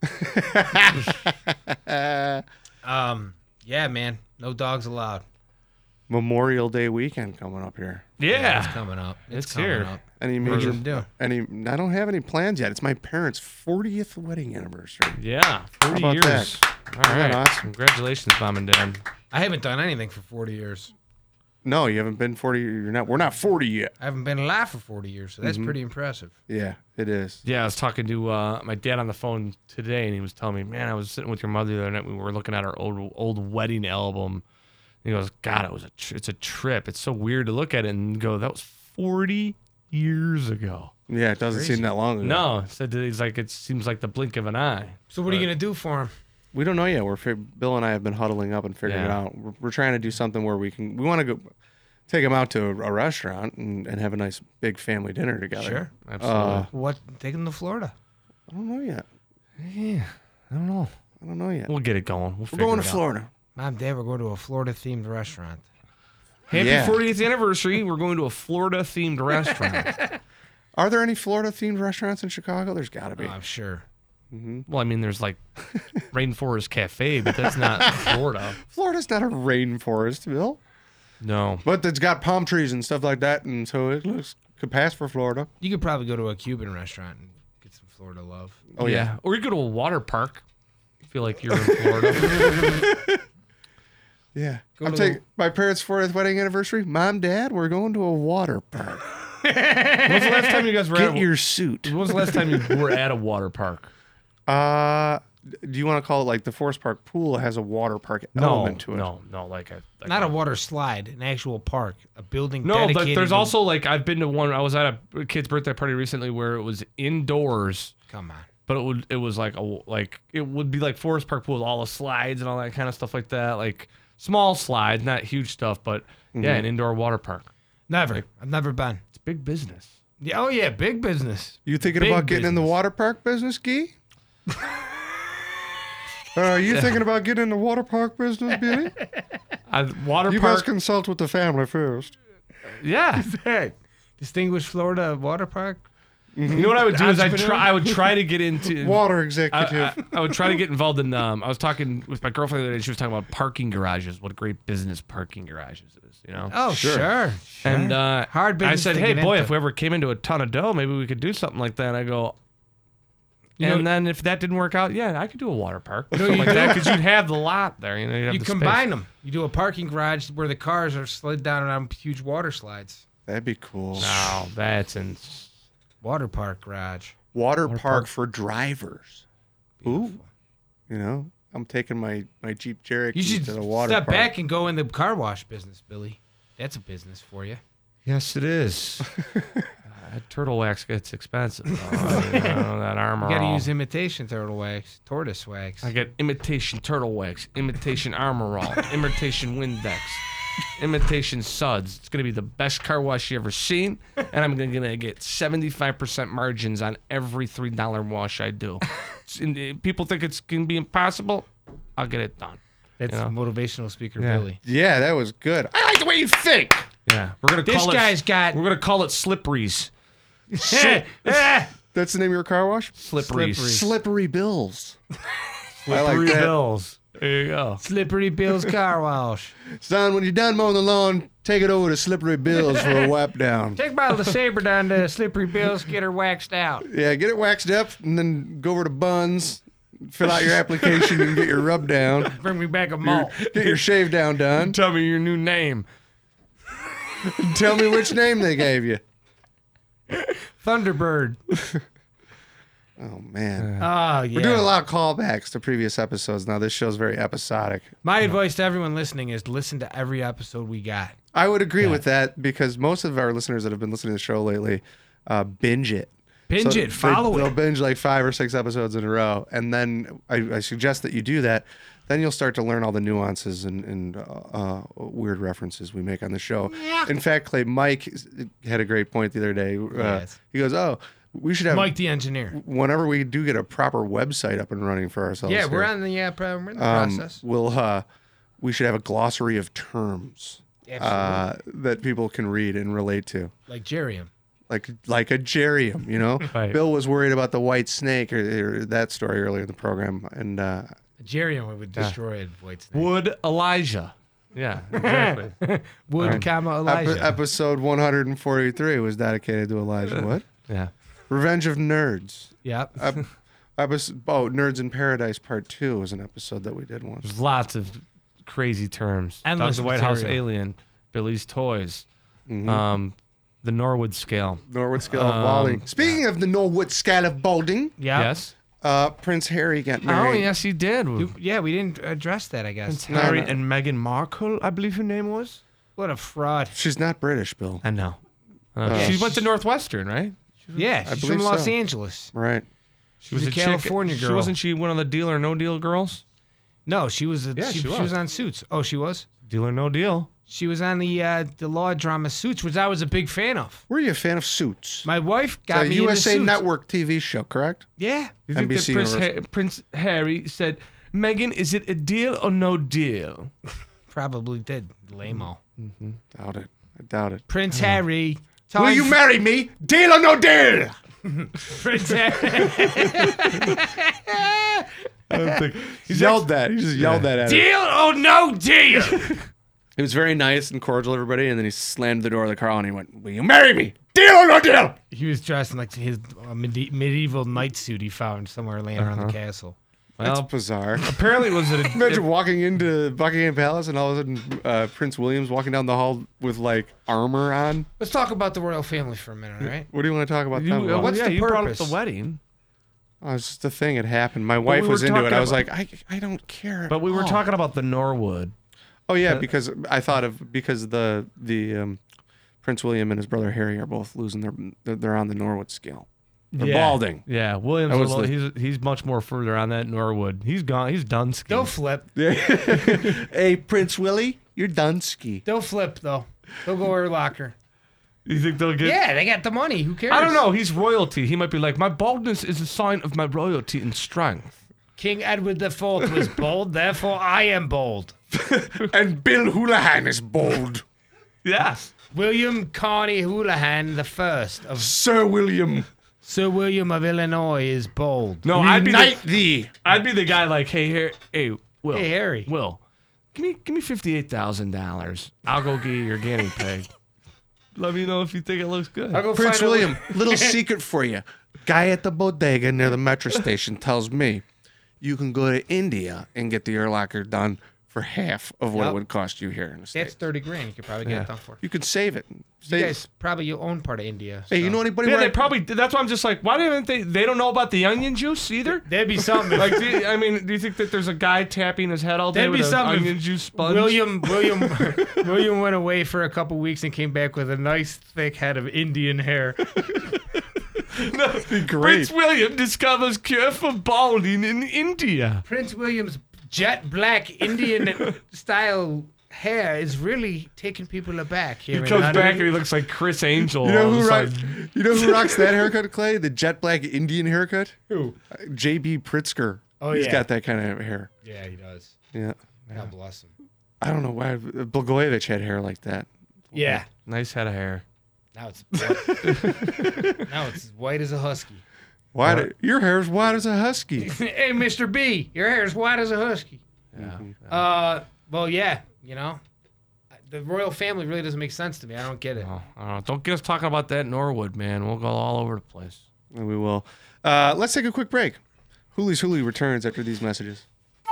at you. um, yeah, man, no dogs allowed. Memorial Day weekend coming up here. Yeah. It's coming up. It's, It's coming here. up. Any What are major? you gonna do? Any? I don't have any plans yet. It's my parents' fortieth wedding anniversary. Yeah. forty How about years. All that right. awesome? Congratulations, mom and dad. I haven't done anything for forty years. No, you haven't been forty. You're not. We're not forty yet. I haven't been alive for forty years, so that's Mm-hmm. pretty impressive. Yeah, it is. Yeah, I was talking to uh, my dad on the phone today, and he was telling me, "Man, I was sitting with your mother the other night. We were looking at our old old wedding album." And he goes, "God, it was a tr- it's a trip. It's so weird to look at it and go, that was forty years ago." Yeah, it doesn't Crazy. seem that long ago. No, said he's like it seems like the blink of an eye. So what are you gonna do for him? We don't know yet. We're fi- Bill and I have been huddling up and figuring it Yeah. out. We're, we're trying to do something where we can. We want to go take them out to a, a restaurant and, and have a nice big family dinner together. Sure. Absolutely. Uh, What? Take him to Florida. I don't know yet. yeah, I don't know. I don't know yet. We'll get it going. We'll We're figure going it to out. Florida. Mom, Dad, we're going to a Florida-themed restaurant. Happy Yeah. fortieth anniversary. We're going to a Florida themed restaurant. Are there any Florida themed restaurants in Chicago? There's got to be. Oh, I'm sure. Well, I mean, there's like Rainforest Cafe, but that's not Florida. Florida's not a rainforest, Bill, No. but it's got palm trees and stuff like that, and so it looks could pass for Florida. You could probably go to a Cuban restaurant and get some Florida love. Oh yeah. Or you go to a water park. Feel like you're in Florida. Yeah. Go I'm to taking my parents' fortieth wedding anniversary. Mom, Dad, we're going to a water park. When's the last time you guys were Get at? your suit. When was the last time you were at a water park? Uh, do you want to call it like the Forest Park pool has a water park element to it? no, no, like a like Not a water slide, an actual park, a building. No, but dedicated there's to- also like I've been to one. I was at a kid's birthday party recently where it was indoors, Come on. but it would it was like a like it would be like Forest Park pool with all the slides and all that kind of stuff like that, like small slides, not huge stuff, but yeah, an indoor water park. Never. I've never been. It's big business. Yeah, oh, yeah, big business. You thinking Big about getting in the business. water park business, Gee? Uh, are you thinking about getting in the water park business, Billy? Uh, water You park. must consult with the family first. Yeah. Hey, Distinguished Florida Water Park. You know what I would do is I Entrepreneur? try. I would try to get into Water I, executive. I, I would try to get involved in. Um, I was talking with my girlfriend the other day. She was talking about parking garages. What a great business parking garages is. You know. Oh, sure. sure. And uh, Hard I business said, to "Hey, get boy, into. if we ever came into a ton of dough, maybe we could do something like that." And I go, You and know- then if that didn't work out, yeah, I could do a water park, or know, something you like that, do- because you'd have the lot there. You know, you'd have You the combine space. them. You do a parking garage where the cars are slid down on huge water slides. That'd be cool. No, that's in. Water park garage. Water, Water park, park. for drivers. Ooh. You know, I'm taking my, my Jeep Cherokee You should to the water step park. back and go in the car wash business, Billy. That's a business for you. Yes, it is. uh, turtle wax gets expensive. Oh, you know, that armor. You got to all. use imitation turtle wax, tortoise wax. I get imitation turtle wax, imitation armor all, imitation Windex, imitation suds. It's gonna be the best car wash you ever seen, and I'm gonna, gonna get seventy-five percent margins on every three dollar wash I do. It's in- people think it's gonna be impossible. I'll get it done. That's you know? motivational speaker Yeah. Billy. Yeah, that was good. I like the way you think. Yeah, we're gonna This call guy's it. got- We're gonna call it Slipperies. Ah! That's the name of your car wash? Slipperies. Slippery. Slippery Bills. I like Slippery that. bills. There you go. Slippery Bill's car wash. Son, when you're done mowing the lawn, take it over to Slippery Bills for a wipe down. Take bottle of Sabre down to Slippery Bill's, get her waxed out. Yeah, get it waxed up and then go over to Buns, fill out your application and get your rub down. Bring me back a malt. Get your shave down done. Tell me your new name. Tell me which name they gave you. Thunderbird. Oh, man. Oh, yeah. We're doing a lot of callbacks to previous episodes now. This show's very episodic. My advice to everyone listening is listen to every episode we got. I would agree with that because most of our listeners that have been listening to the show lately uh, binge it. Binge So it, follow they, They'll it. binge like five or six episodes in a row. And then I, I suggest that you do that. Then you'll start to learn all the nuances and, and uh, uh, weird references we make on the show. In fact, Clay, Mike had a great point the other day. Uh, Yes. He goes, oh, we should have, Mike the engineer. whenever we do get a proper website up and running for ourselves. Yeah, we're here, on the yeah, pro- we're in the um, process. We'll, uh, we should have a glossary of terms uh, that people can read and relate to. Like Jerium. Like like a gerium, you know. Right. Bill was worried about the white snake or, or that story earlier in the program, and uh, A Jerium would destroy a void snake. Would Elijah. Yeah, exactly. Wood, comma, ep- Elijah. episode one forty-three was dedicated to Elijah Wood. yeah. Revenge of Nerds. Yep. Ep- episode, oh, Nerds in Paradise Part Two was an episode that we did once. There's lots of crazy terms. Endless Doug the White House material. alien, Billy's Toys, Mm-hmm. um, the Norwood Scale. Norwood Scale of Um, Balding. Speaking of the Norwood Scale of Balding, Yep. Yes. uh, Prince Harry got Oh, married. yes, he did. You- Yeah, we didn't address that, I guess. Prince Harry no. and Meghan Markle, I believe her name was. What a fraud. She's not British, Bill. I know. Uh, she went to Northwestern, right? Yeah, she's believe from Los so. Angeles. Right. She was a a chick- California She girl. wasn't she one of the Deal or No Deal girls? No, she was. A, Yeah, she, she she was. was on Suits. Oh, she was. Deal or No Deal. She was on the uh, the law drama Suits, which I was a big fan of. Were you a fan of Suits? My wife It's got a me U into S A Suits. Network T V show, correct? Yeah, You think N B C that Prince, Universal. Ha- Prince Harry said, Meghan, is it a deal or no deal? probably did. Lame-o. Doubt it. I doubt it. Prince Harry. Will time you for- marry me? Deal or no deal? Prince Harry. He yelled that. He just yelled that at him. Deal or no deal? He was very nice and cordial to everybody, and then he slammed the door of the car and he went, will you marry me? Deal or no deal? He was dressed in like his uh, medi- medieval knight suit he found somewhere laying around the castle. That's Well, bizarre. apparently it was a, Imagine walking into Buckingham Palace and all of a sudden uh, Prince William's walking down the hall with like armor on. Let's talk about the royal family for a minute, all right? What do you want to talk about? You, them uh, about? what's yeah, the you brought up purpose? the wedding. Oh, it's just a thing. It happened. My wife we was were into it. talking I was about- like, I, I don't care. But we were Oh. talking about the Norwood. Oh yeah, because I thought of because the the um, Prince William and his brother Harry are both losing their they're, they're on the Norwood scale. They're Yeah. balding. Yeah, Williams. That a was little- he's he's much more further on that Norwood. He's gone. He's done skiing. They'll flip. Hey, Prince Willie, you're done ski. They'll flip, though. They'll go air locker. You think they'll get? Yeah, they got the money. Who cares? I don't know. He's royalty. He might be like, my baldness is a sign of my royalty and strength. King Edward the Fourth was bold, therefore I am bold. And Bill Houlihan is bold. Yes. William Carney Houlihan the First of Sir William. Sir William of Illinois is bold. No, I'd be Unite the, thee. I'd be the guy like, hey, here, hey, Will. Hey, Harry. Will, give me, give me fifty-eight thousand dollars. I'll go get you your guinea pig. Let me know if you think it looks good. I'll go Prince find out- William, little secret for you. Guy at the bodega near the metro station tells me you can go to India and get the ear locker done for half of what Yep. it would cost you here in the States. That's thirty grand. You could probably get it done for. You could save it. You Save guys probably you own part of India. Hey, you so- know anybody? Yeah, where they probably. That's why I'm just like, why didn't they? They don't know about the onion juice either. That'd be something. Like, do you, I mean, do you think that there's a guy tapping his head all day That'd with be an something. onion juice sponge? William William William went away for a couple weeks and came back with a nice thick head of Indian hair. That'd be great. Prince William discovers cure for balding in India. Prince William's jet black Indian style hair is really taking people aback here. He in comes London. back and he looks like Chris Angel. You know all of who a rocks? sudden. You know who rocks that haircut, Clay? The jet black Indian haircut. Who? J B Pritzker. Oh, He's yeah. got that kind of hair. Yeah, he does. Yeah. God bless him. I don't know why Blagojevich had hair like that. Yeah. Nice head of hair. Now it's now it's white as a husky. Why? Do, your hair's white as a husky. Hey, Mister B, your hair's white as a husky. Yeah. Uh, well, yeah, you know, the royal family really doesn't make sense to me. I don't get it. Oh, I don't know. Don't get us talking about that Norwood, man. We'll go all over the place. And we will. Uh, let's take a quick break. Hoolies Hooli returns after these messages.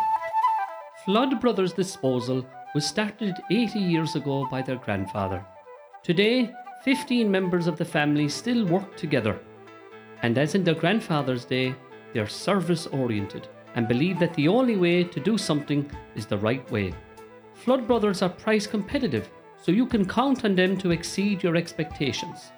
Flood Brothers Disposal was started eighty years ago by their grandfather. Today, fifteen members of the family still work together. And as in their grandfather's day, they're service-oriented and believe that the only way to do something is the right way. Flood Brothers are price competitive, so you can count on them to exceed your expectations.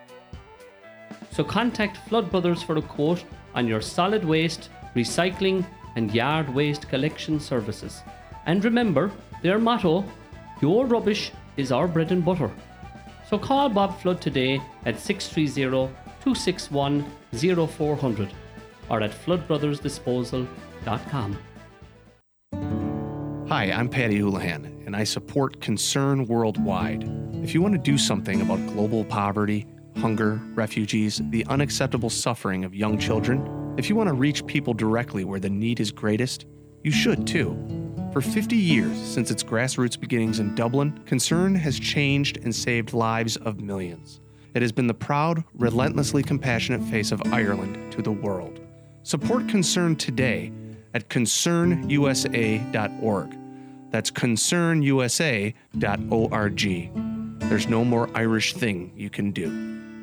So contact Flood Brothers for a quote on your solid waste, recycling, and yard waste collection services. And remember their motto, your rubbish is our bread and butter. So call Bob Flood today at six three zero, two six one, zero four zero zero or at flood brothers disposal dot com. Hi, I'm Patty Houlihan, and I support Concern Worldwide. If you want to do something about global poverty, hunger, refugees, the unacceptable suffering of young children, if you want to reach people directly where the need is greatest, you should too. For fifty years, since its grassroots beginnings in Dublin, Concern has changed and saved lives of millions. It has been the proud, relentlessly compassionate face of Ireland to the world. Support Concern today at concern u s a dot org. That's concern u s a dot org. There's no more Irish thing you can do.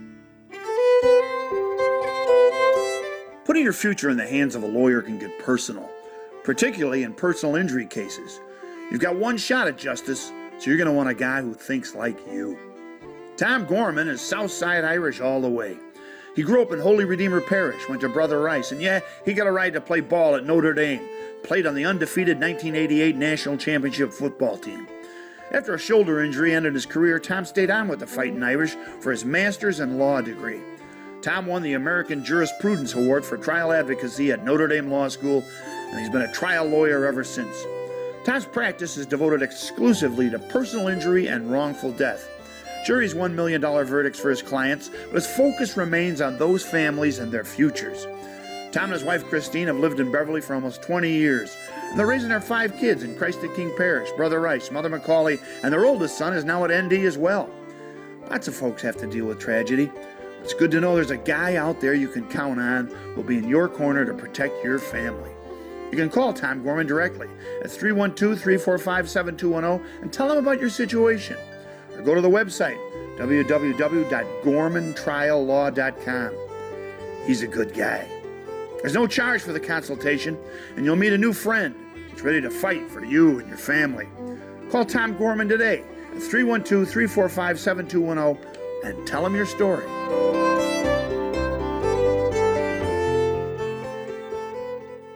Putting your future in the hands of a lawyer can get personal, particularly in personal injury cases. You've got one shot at justice, so you're going to want a guy who thinks like you. Tom Gorman is Southside Irish all the way. He grew up in Holy Redeemer Parish, went to Brother Rice, and yeah, he got a right to play ball at Notre Dame, played on the undefeated nineteen eighty-eight National Championship football team. After a shoulder injury ended his career, Tom stayed on with the Fighting Irish for his master's in law degree. Tom won the American Jurisprudence Award for trial advocacy at Notre Dame Law School, and he's been a trial lawyer ever since. Tom's practice is devoted exclusively to personal injury and wrongful death. Sure, he's won million dollar verdicts for his clients, but his focus remains on those families and their futures. Tom and his wife Christine have lived in Beverly for almost twenty years, and they're raising their five kids in Christ the King Parish, Brother Rice, Mother Macaulay, and their oldest son is now at N D as well. Lots of folks have to deal with tragedy. It's good to know there's a guy out there you can count on who'll be in your corner to protect your family. You can call Tom Gorman directly at three one two, three four five, seven two one zero and tell him about your situation. Or go to the website, w w w dot gorman trial law dot com. He's a good guy. There's no charge for the consultation, and you'll meet a new friend that's ready to fight for you and your family. Call Tom Gorman today at three one two, three four five, seven two one zero and tell him your story.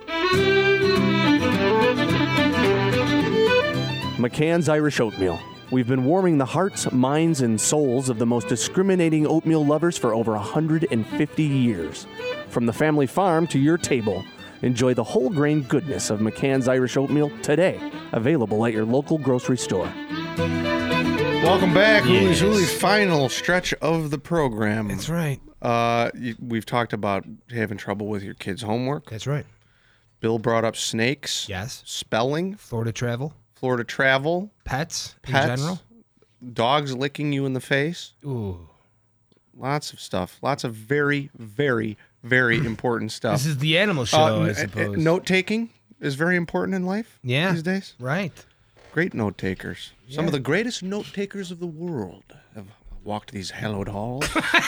McCann's Irish Oatmeal. We've been warming the hearts, minds, and souls of the most discriminating oatmeal lovers for over one hundred fifty years. From the family farm to your table, enjoy the whole grain goodness of McCann's Irish Oatmeal today. Available at your local grocery store. Welcome back. Hoolies Hoolies final stretch of the program. That's right. Uh, you, we've talked about having trouble with your kids' homework. That's right. Bill brought up snakes. Yes. Spelling. Florida travel. Florida travel. Pets, Pets. in general. Dogs licking you in the face. Ooh. Lots of stuff. Lots of very, very, very important stuff. This is the animal show, Uh, I n- suppose. Note taking is very important in life. Yeah. These days. Right. Great note takers. Some Yeah. of the greatest note takers of the world have walked these hallowed halls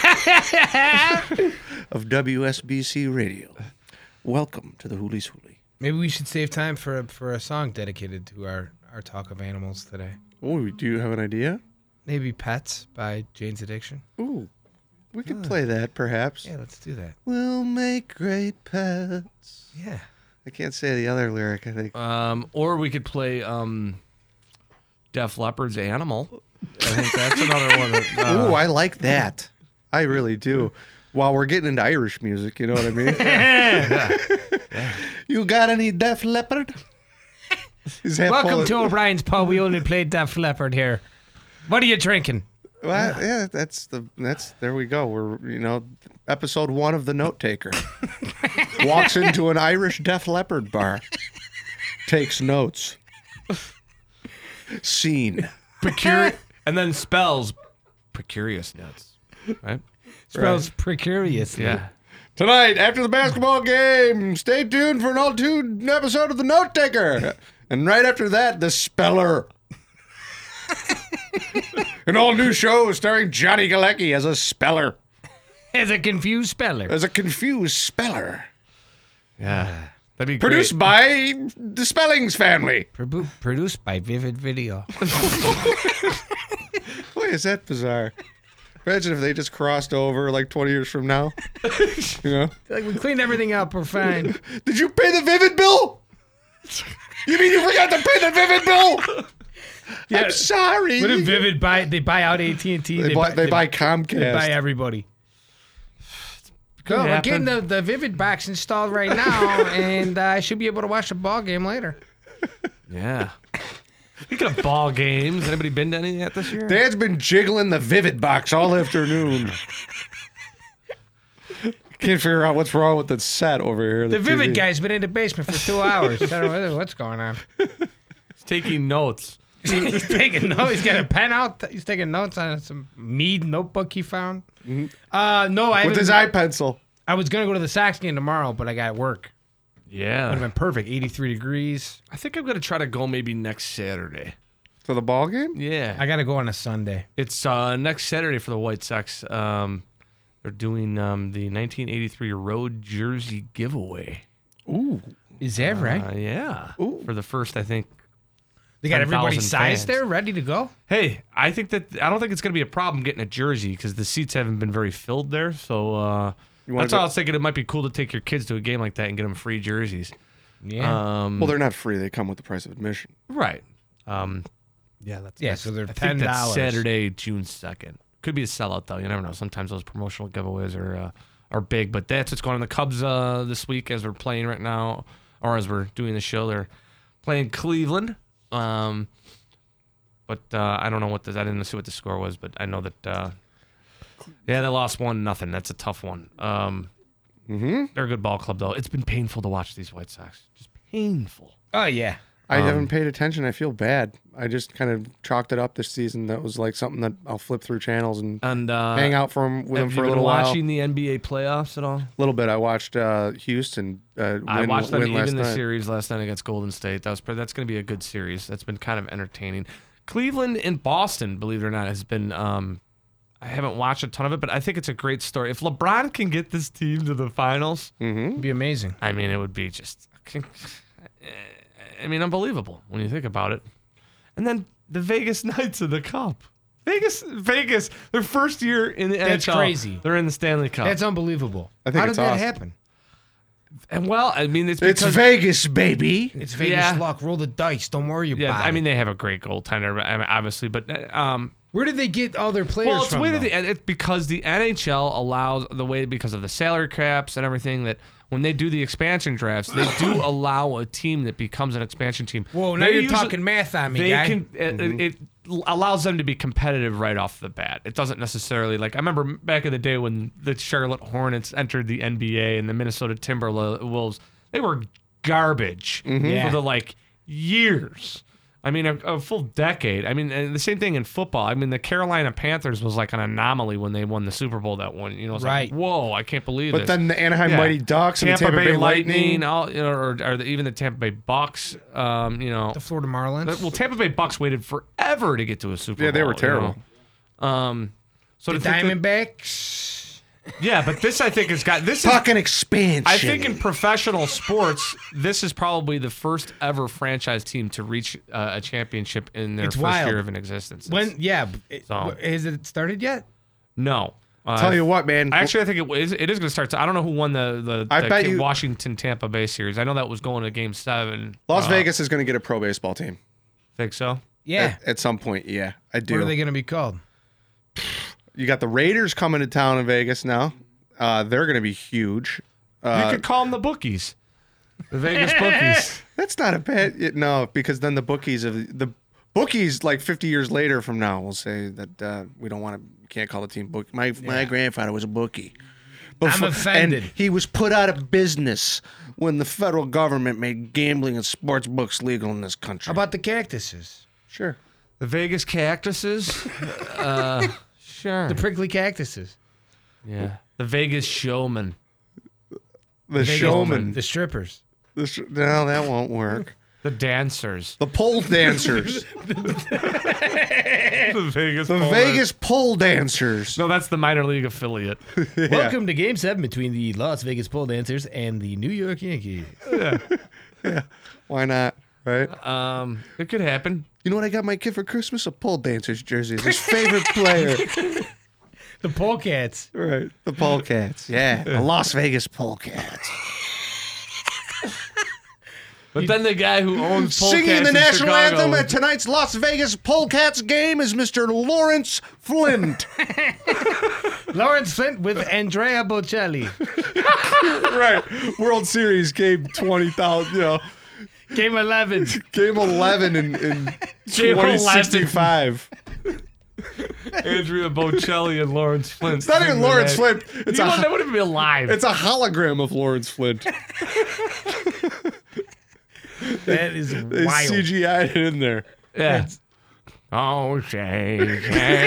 of W S B C Radio. Welcome to the Hoolies Hoolie. Maybe we should save time for a, for a song dedicated to our, our talk of animals today. Oh, do you have an idea? Maybe Pets by Jane's Addiction. Ooh, we could play that perhaps. Yeah, let's do that. We'll make great pets. Yeah. I can't say the other lyric, I think. Um, or we could play um, Def Leppard's Animal. I think that's another one. That, uh, Ooh, I like that. I really do. While we're getting into Irish music, you know what I mean? You got any Def Leppard? Is that Welcome Paul- to O'Brien's Pub. We only played Def Leppard here. What are you drinking? Well, yeah, that's the that's there we go. We're you know episode one of the Note Taker walks into an Irish Def Leppard bar, takes notes. Scene. precari- and then spells precarious nuts. Right? Spells precariously. Yeah. Tonight, after the basketball game, stay tuned for an all-tuned episode of the Note Taker. And right after that, the Speller. An all-new show starring Johnny Galecki as a speller. As a confused speller. As a confused speller. Yeah. That'd be Produced great. by the Spellings family. Produ- produced by Vivid Video. Boy, is that bizarre. Imagine if they just crossed over like twenty years from now. You know? Like, we cleaned everything up. We're fine. Did you pay the Vivid bill? You mean you forgot to pay the Vivid bill? Yeah. I'm sorry. What if Vivid buy? They buy out A T and T. They, buy, they buy They Comcast. buy everybody. Go. We're happen. getting the, the Vivid box installed right now, and uh, I should be able to watch the ball game later. Yeah. Speaking of ball games, anybody been to any yet this year? Dad's been jiggling the Vivid box all afternoon. Can't figure out what's wrong with the set over here. The Vivid T V. guy's been in the basement for two hours. I don't know what's going on. He's taking notes. He's taking notes. He's got a pen out. He's taking notes on some Mead notebook he found. Uh, no, I With haven't- his eye pencil. I was gonna go to the Sox game tomorrow, but I got work. Would have Yeah. been perfect. eighty-three degrees. I think I'm going to try to go maybe next Saturday. For the ball game? Yeah. I got to go on a Sunday. It's uh, next Saturday for the White Sox. Um, they're doing um, the nineteen eighty-three road jersey giveaway. Ooh. Is that right? Uh, yeah. Ooh. For the first, I think. They got everybody ten thousand sized fans. there, ready to go. Hey, I think that I don't think it's going to be a problem getting a jersey because the seats haven't been very filled there. So uh, You wanna that's go- why I was thinking it might be cool to take your kids to a game like that and get them free jerseys. Yeah. Um, Well, they're not free. They come with the price of admission. right. Um, yeah, that's Yeah, that's- so they're I think ten that's dollars. Saturday, June second. Could be a sellout though. You never know. Sometimes those promotional giveaways are uh, are big, but that's what's going on. The Cubs uh, this week as we're playing right now, or as we're doing the show, they're playing Cleveland. Um, but uh, I don't know what the I didn't see what the score was, but I know that uh, yeah, they lost one nothing. That's a tough one. Um, Mm-hmm. they're a good ball club though. It's been painful to watch these White Sox. Just painful. Oh yeah. I Um, haven't paid attention. I feel bad. I just kind of chalked it up this season. That was like something that I'll flip through channels and And uh, hang out from with them have for you a been little while. watching the N B A playoffs at all? A little bit. I watched uh, Houston uh, win, I watched them win last even the night. series last night against Golden State. That was pre- that's going to be a good series. That's been kind of entertaining. Cleveland and Boston, believe it or not, has been. Um, I haven't watched a ton of it, but I think it's a great story. If LeBron can get this team to the finals, Mm-hmm. It'd be amazing. I mean, it would be just. I mean, unbelievable when you think about it. And then the Vegas Knights of the Cup. Vegas, Vegas, their first year in the That's N H L. crazy. They're in the Stanley Cup. That's unbelievable. I think How it's did that awesome. happen? And well, I mean, it's It's because Vegas, baby. It's Vegas Yeah. luck. Roll the dice. Don't worry about yeah, it. I mean, they have a great goaltender, I mean, obviously, but um, where did they get all their players well, it's from? way to though? the, it's because the N H L allows the way because of the salary caps and everything that when they do the expansion drafts, they do allow a team that becomes an expansion team. Whoa, now They you're usually- talking math on me, They guy. can it, it, it allows them to be competitive right off the bat. It doesn't necessarily like I remember back in the day when the Charlotte Hornets entered the N B A and the Minnesota Timberwolves, they were garbage Yeah. for the like years. I mean, a, a full decade. I mean, and the same thing in football. I mean, the Carolina Panthers was like an anomaly when they won the Super Bowl that one. You know, it's Right. like, whoa, I can't believe But this. then the Anaheim Yeah. Mighty Ducks and the Tampa, Tampa Bay, Bay Lightning, Lightning. all, you know, or, or the, even the Tampa Bay Bucks. Um, you know, the Florida Marlins. well, Tampa Bay Bucks waited forever to get to a Super Bowl. Yeah, they were you terrible. know? Um, so the to think that- Diamondbacks. yeah, but this I think has got this is. Fucking expansion. I think in professional sports, this is probably the first ever franchise team to reach uh, a championship in their It's first wild. year of an existence. When? Yeah. It, So- Has it started yet? no, uh, Tell you what, man. Actually, I think it is. It is going to start. To, I don't know who won the the, I the bet you- Washington Tampa Bay series. I know that was going to Game Seven. Las Uh, Vegas is going to get a pro baseball team Think so? Yeah. at, at some point. Yeah, I do. What are they going to be called? You got the Raiders coming to town in Vegas now. Uh, they're going to be huge. You Uh, could call them the bookies, the Vegas bookies. that's not a bad. it- No, because then the bookies of the, the bookies, like fifty years later from now, will say that uh, we don't want to. Can't call the team book. My my grandfather was a bookie. I'm offended. And he was put out of business when the federal government made gambling and sports books legal in this country. How about the cactuses? sure? The Vegas cactuses. uh, sure. The prickly cactuses. yeah. The Vegas showman. The Vegas- showman. The strippers. The sh- no, that won't work. The dancers. The pole dancers. The Vegas. The Vegas pole dancers. No, that's the minor league affiliate. Welcome to Game Seven between the Las Vegas pole dancers and the New York Yankees. Why not? Right? Um, it could happen. You know what I got my kid for Christmas? A pole dancers jersey. It's his favorite player. The polecats. Right. The Polecats. Yeah. The Las Vegas Polecats. But then the guy who owns Polecats Singing the in national Chicago, anthem at tonight's Las Vegas Polecats game is Mister Lawrence Flint. Lawrence Flint with Andrea Bocelli. Right. World Series game twenty thousand, you know, Game eleven. game eleven in, in Game twenty sixty-five. Andrea Bocelli and Lawrence Flint. It's not even Lawrence Flint. It's you a, know, that wouldn't be alive. it's a hologram of Lawrence Flint. That is They wild. C G I'd it in there. yeah. Oh, Shay,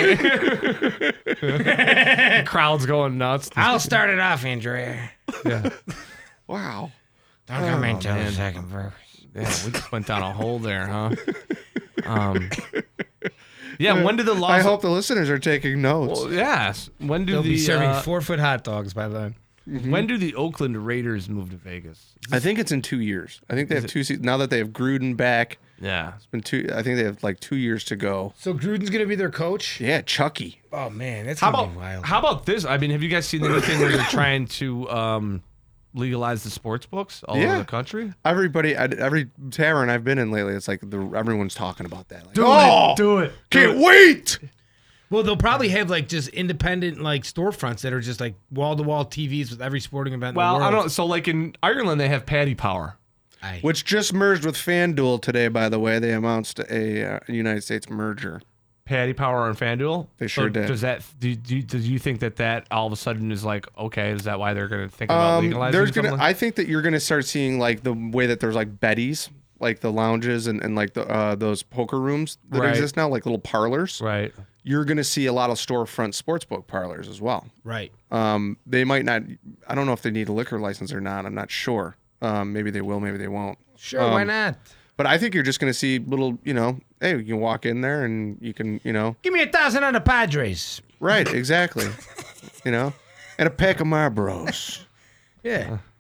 Shay. Crowd's going nuts. I'll start it off, Andrea. Yeah. Wow. Don't come into the second verse. Yeah, we just went down a hole there, huh? Um. Yeah. When did the Las? I hope the listeners are taking notes. Well, yes. When do They'll the be serving uh, four foot hot dogs by then. when do the Oakland Raiders move to Vegas? I think it's in two years. I think they have two seasons. Now that they have Gruden back, Yeah. it's been two. I think they have like two years to go. So Gruden's gonna be their coach? Yeah, Chucky. Oh man, that's How gonna about be wild. how about this? I mean, have you guys seen anything where they're trying to um, legalize the sports books all Yeah. over the country? Everybody, I, every tavern I've been in lately, it's like the, everyone's talking about that. Like, Do oh, it. Do it. can't wait. Well, they'll probably have like just independent like storefronts that are just like wall to wall T Vs with every sporting event. Well, in the I world. don't. So, like in Ireland, they have Paddy Power. I, Which just merged with FanDuel today, by the way. They announced a uh, United States merger. Paddy Power and FanDuel. They sure so did. Does that? Do, do, do you think that that all of a sudden is like okay? Is that why they're going to think about Um, legalizing? there's something gonna. like- I think that you're gonna start seeing like the way that there's like Betty's, like the lounges and, and like the uh, those poker rooms that Right. exist now, like little parlors. right. You're gonna see a lot of storefront sportsbook parlors as well. right. Um, they might not. I don't know if they need a liquor license or not. I'm not sure. Um, maybe they will. Maybe they won't. Sure, why Um, not? But I think you're just going to see little, you know, hey, you can walk in there and you can, you know, Give me a thousand on the Padres. right, exactly, you know, and a pack of Marlboros. Yeah.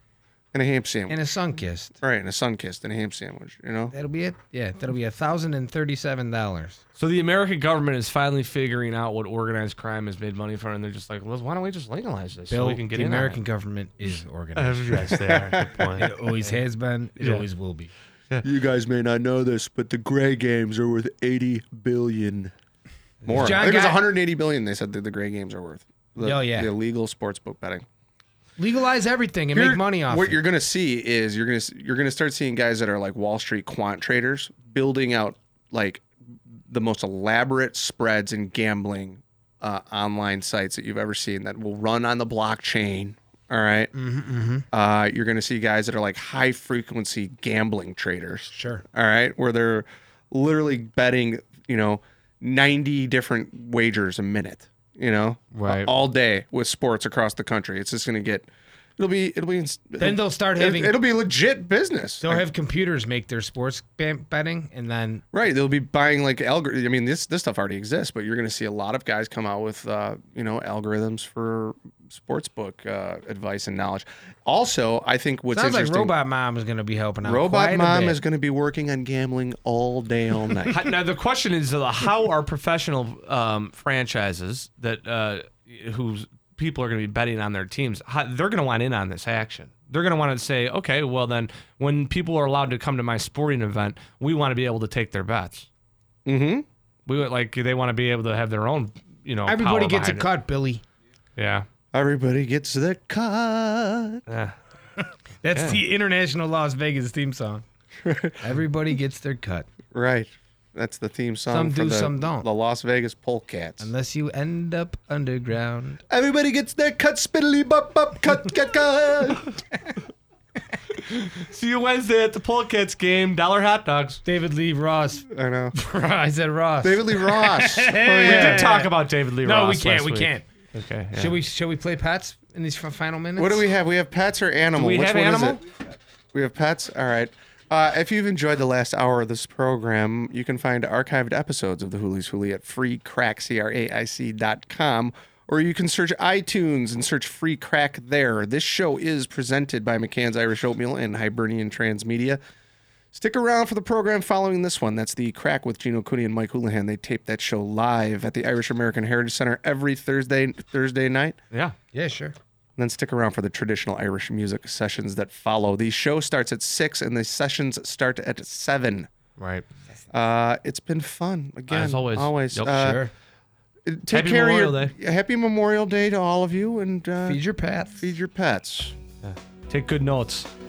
and a ham sandwich. And a sun-kissed. Right, and a sun-kissed and a ham sandwich, you know? That'll be it. Yeah, that'll be one thousand thirty-seven dollars. So the American government is finally figuring out what organized crime has made money from, and they're just like, well, why don't we just legalize this Bill, so we can get the in American on government is it? organized. yes, they are. Good point. It always has been. It Yeah. always will be. You guys may not know this, but the gray games are worth eighty billion more. John I think it was Guy- one hundred eighty billion they said that the gray games are worth. The, Oh, yeah. The illegal sportsbook betting. Legalize everything and Here- make money off What it. you're going to see is you're going to you're going to start seeing guys that are like Wall Street quant traders building out like the most elaborate spreads in gambling uh, online sites that you've ever seen that will run on the blockchain. All right? Mm-hmm, Uh, you're going to see guys that are like high frequency gambling traders. Sure. All right, where they're literally betting, you know, ninety different wagers a minute, you know, Right. all day with sports across the country. It's just going to get, it'll be, it'll be, Then they'll start it'll, having. it'll be legit business. They'll Like, have computers make their sports ba- betting, and then right. They'll be buying like algor. I mean, this this stuff already exists, but you're going to see a lot of guys come out with, uh, you know, algorithms for sportsbook uh, advice and knowledge. Also, I think what's sounds like interesting. Robot Mom is going to be helping out. Robot quite a Mom bit. is going to be working on gambling all day, all night. How- Now the question is, uh, how are professional um, franchises that uh, whose people are going to be betting on their teams? How, they're going to want in on this action. They're going to want to say, okay, well then, when people are allowed to come to my sporting event, we want to be able to take their bets. Mm-hmm. We would, like they want to be able to have their own, you know. Everybody power gets a behind cut, Billy. it. Yeah. Everybody gets the cut. Yeah. That's Yeah. the International Las Vegas theme song. Everybody gets their cut. Right. That's the theme song Some for do, the, some don't. the Las Vegas Polecats. Unless you end up underground. Everybody gets their cut, spiddly bop bop, cut, cut, cut. See you Wednesday at the Polecats game. Dollar hot dogs. David Lee Ross. I know. I said Ross. David Lee Ross. Oh, We yeah. did talk about David Lee no, Ross. we can't. last We week. can't. Okay. yeah. Should we? Should we play pets in these f- final minutes? What do we have? We have pets or animal? Do we Which have one animal? Is it? We have pets. All right. Uh, if you've enjoyed the last hour of this program, you can find archived episodes of the Hoolies Hoolie at free crack c r a i c dot com, or you can search iTunes and search Free Crack there. This show is presented by McCann's Irish Oatmeal and Hibernian Transmedia. Stick around for the program following this one. That's the Crack with Gino Cooney and Mike Houlihan. They tape that show live at the Irish American Heritage Center every Thursday Thursday night. Yeah. Yeah, sure. And then stick around for the traditional Irish music sessions that follow. The show starts at six and the sessions start at seven. Right. Uh, it's been fun again. As always. Always. Yep, Uh, Sure. Take Happy care Memorial of your, Happy Memorial Day to all of you, and uh, Feed your pets. feed your pets. Take good notes.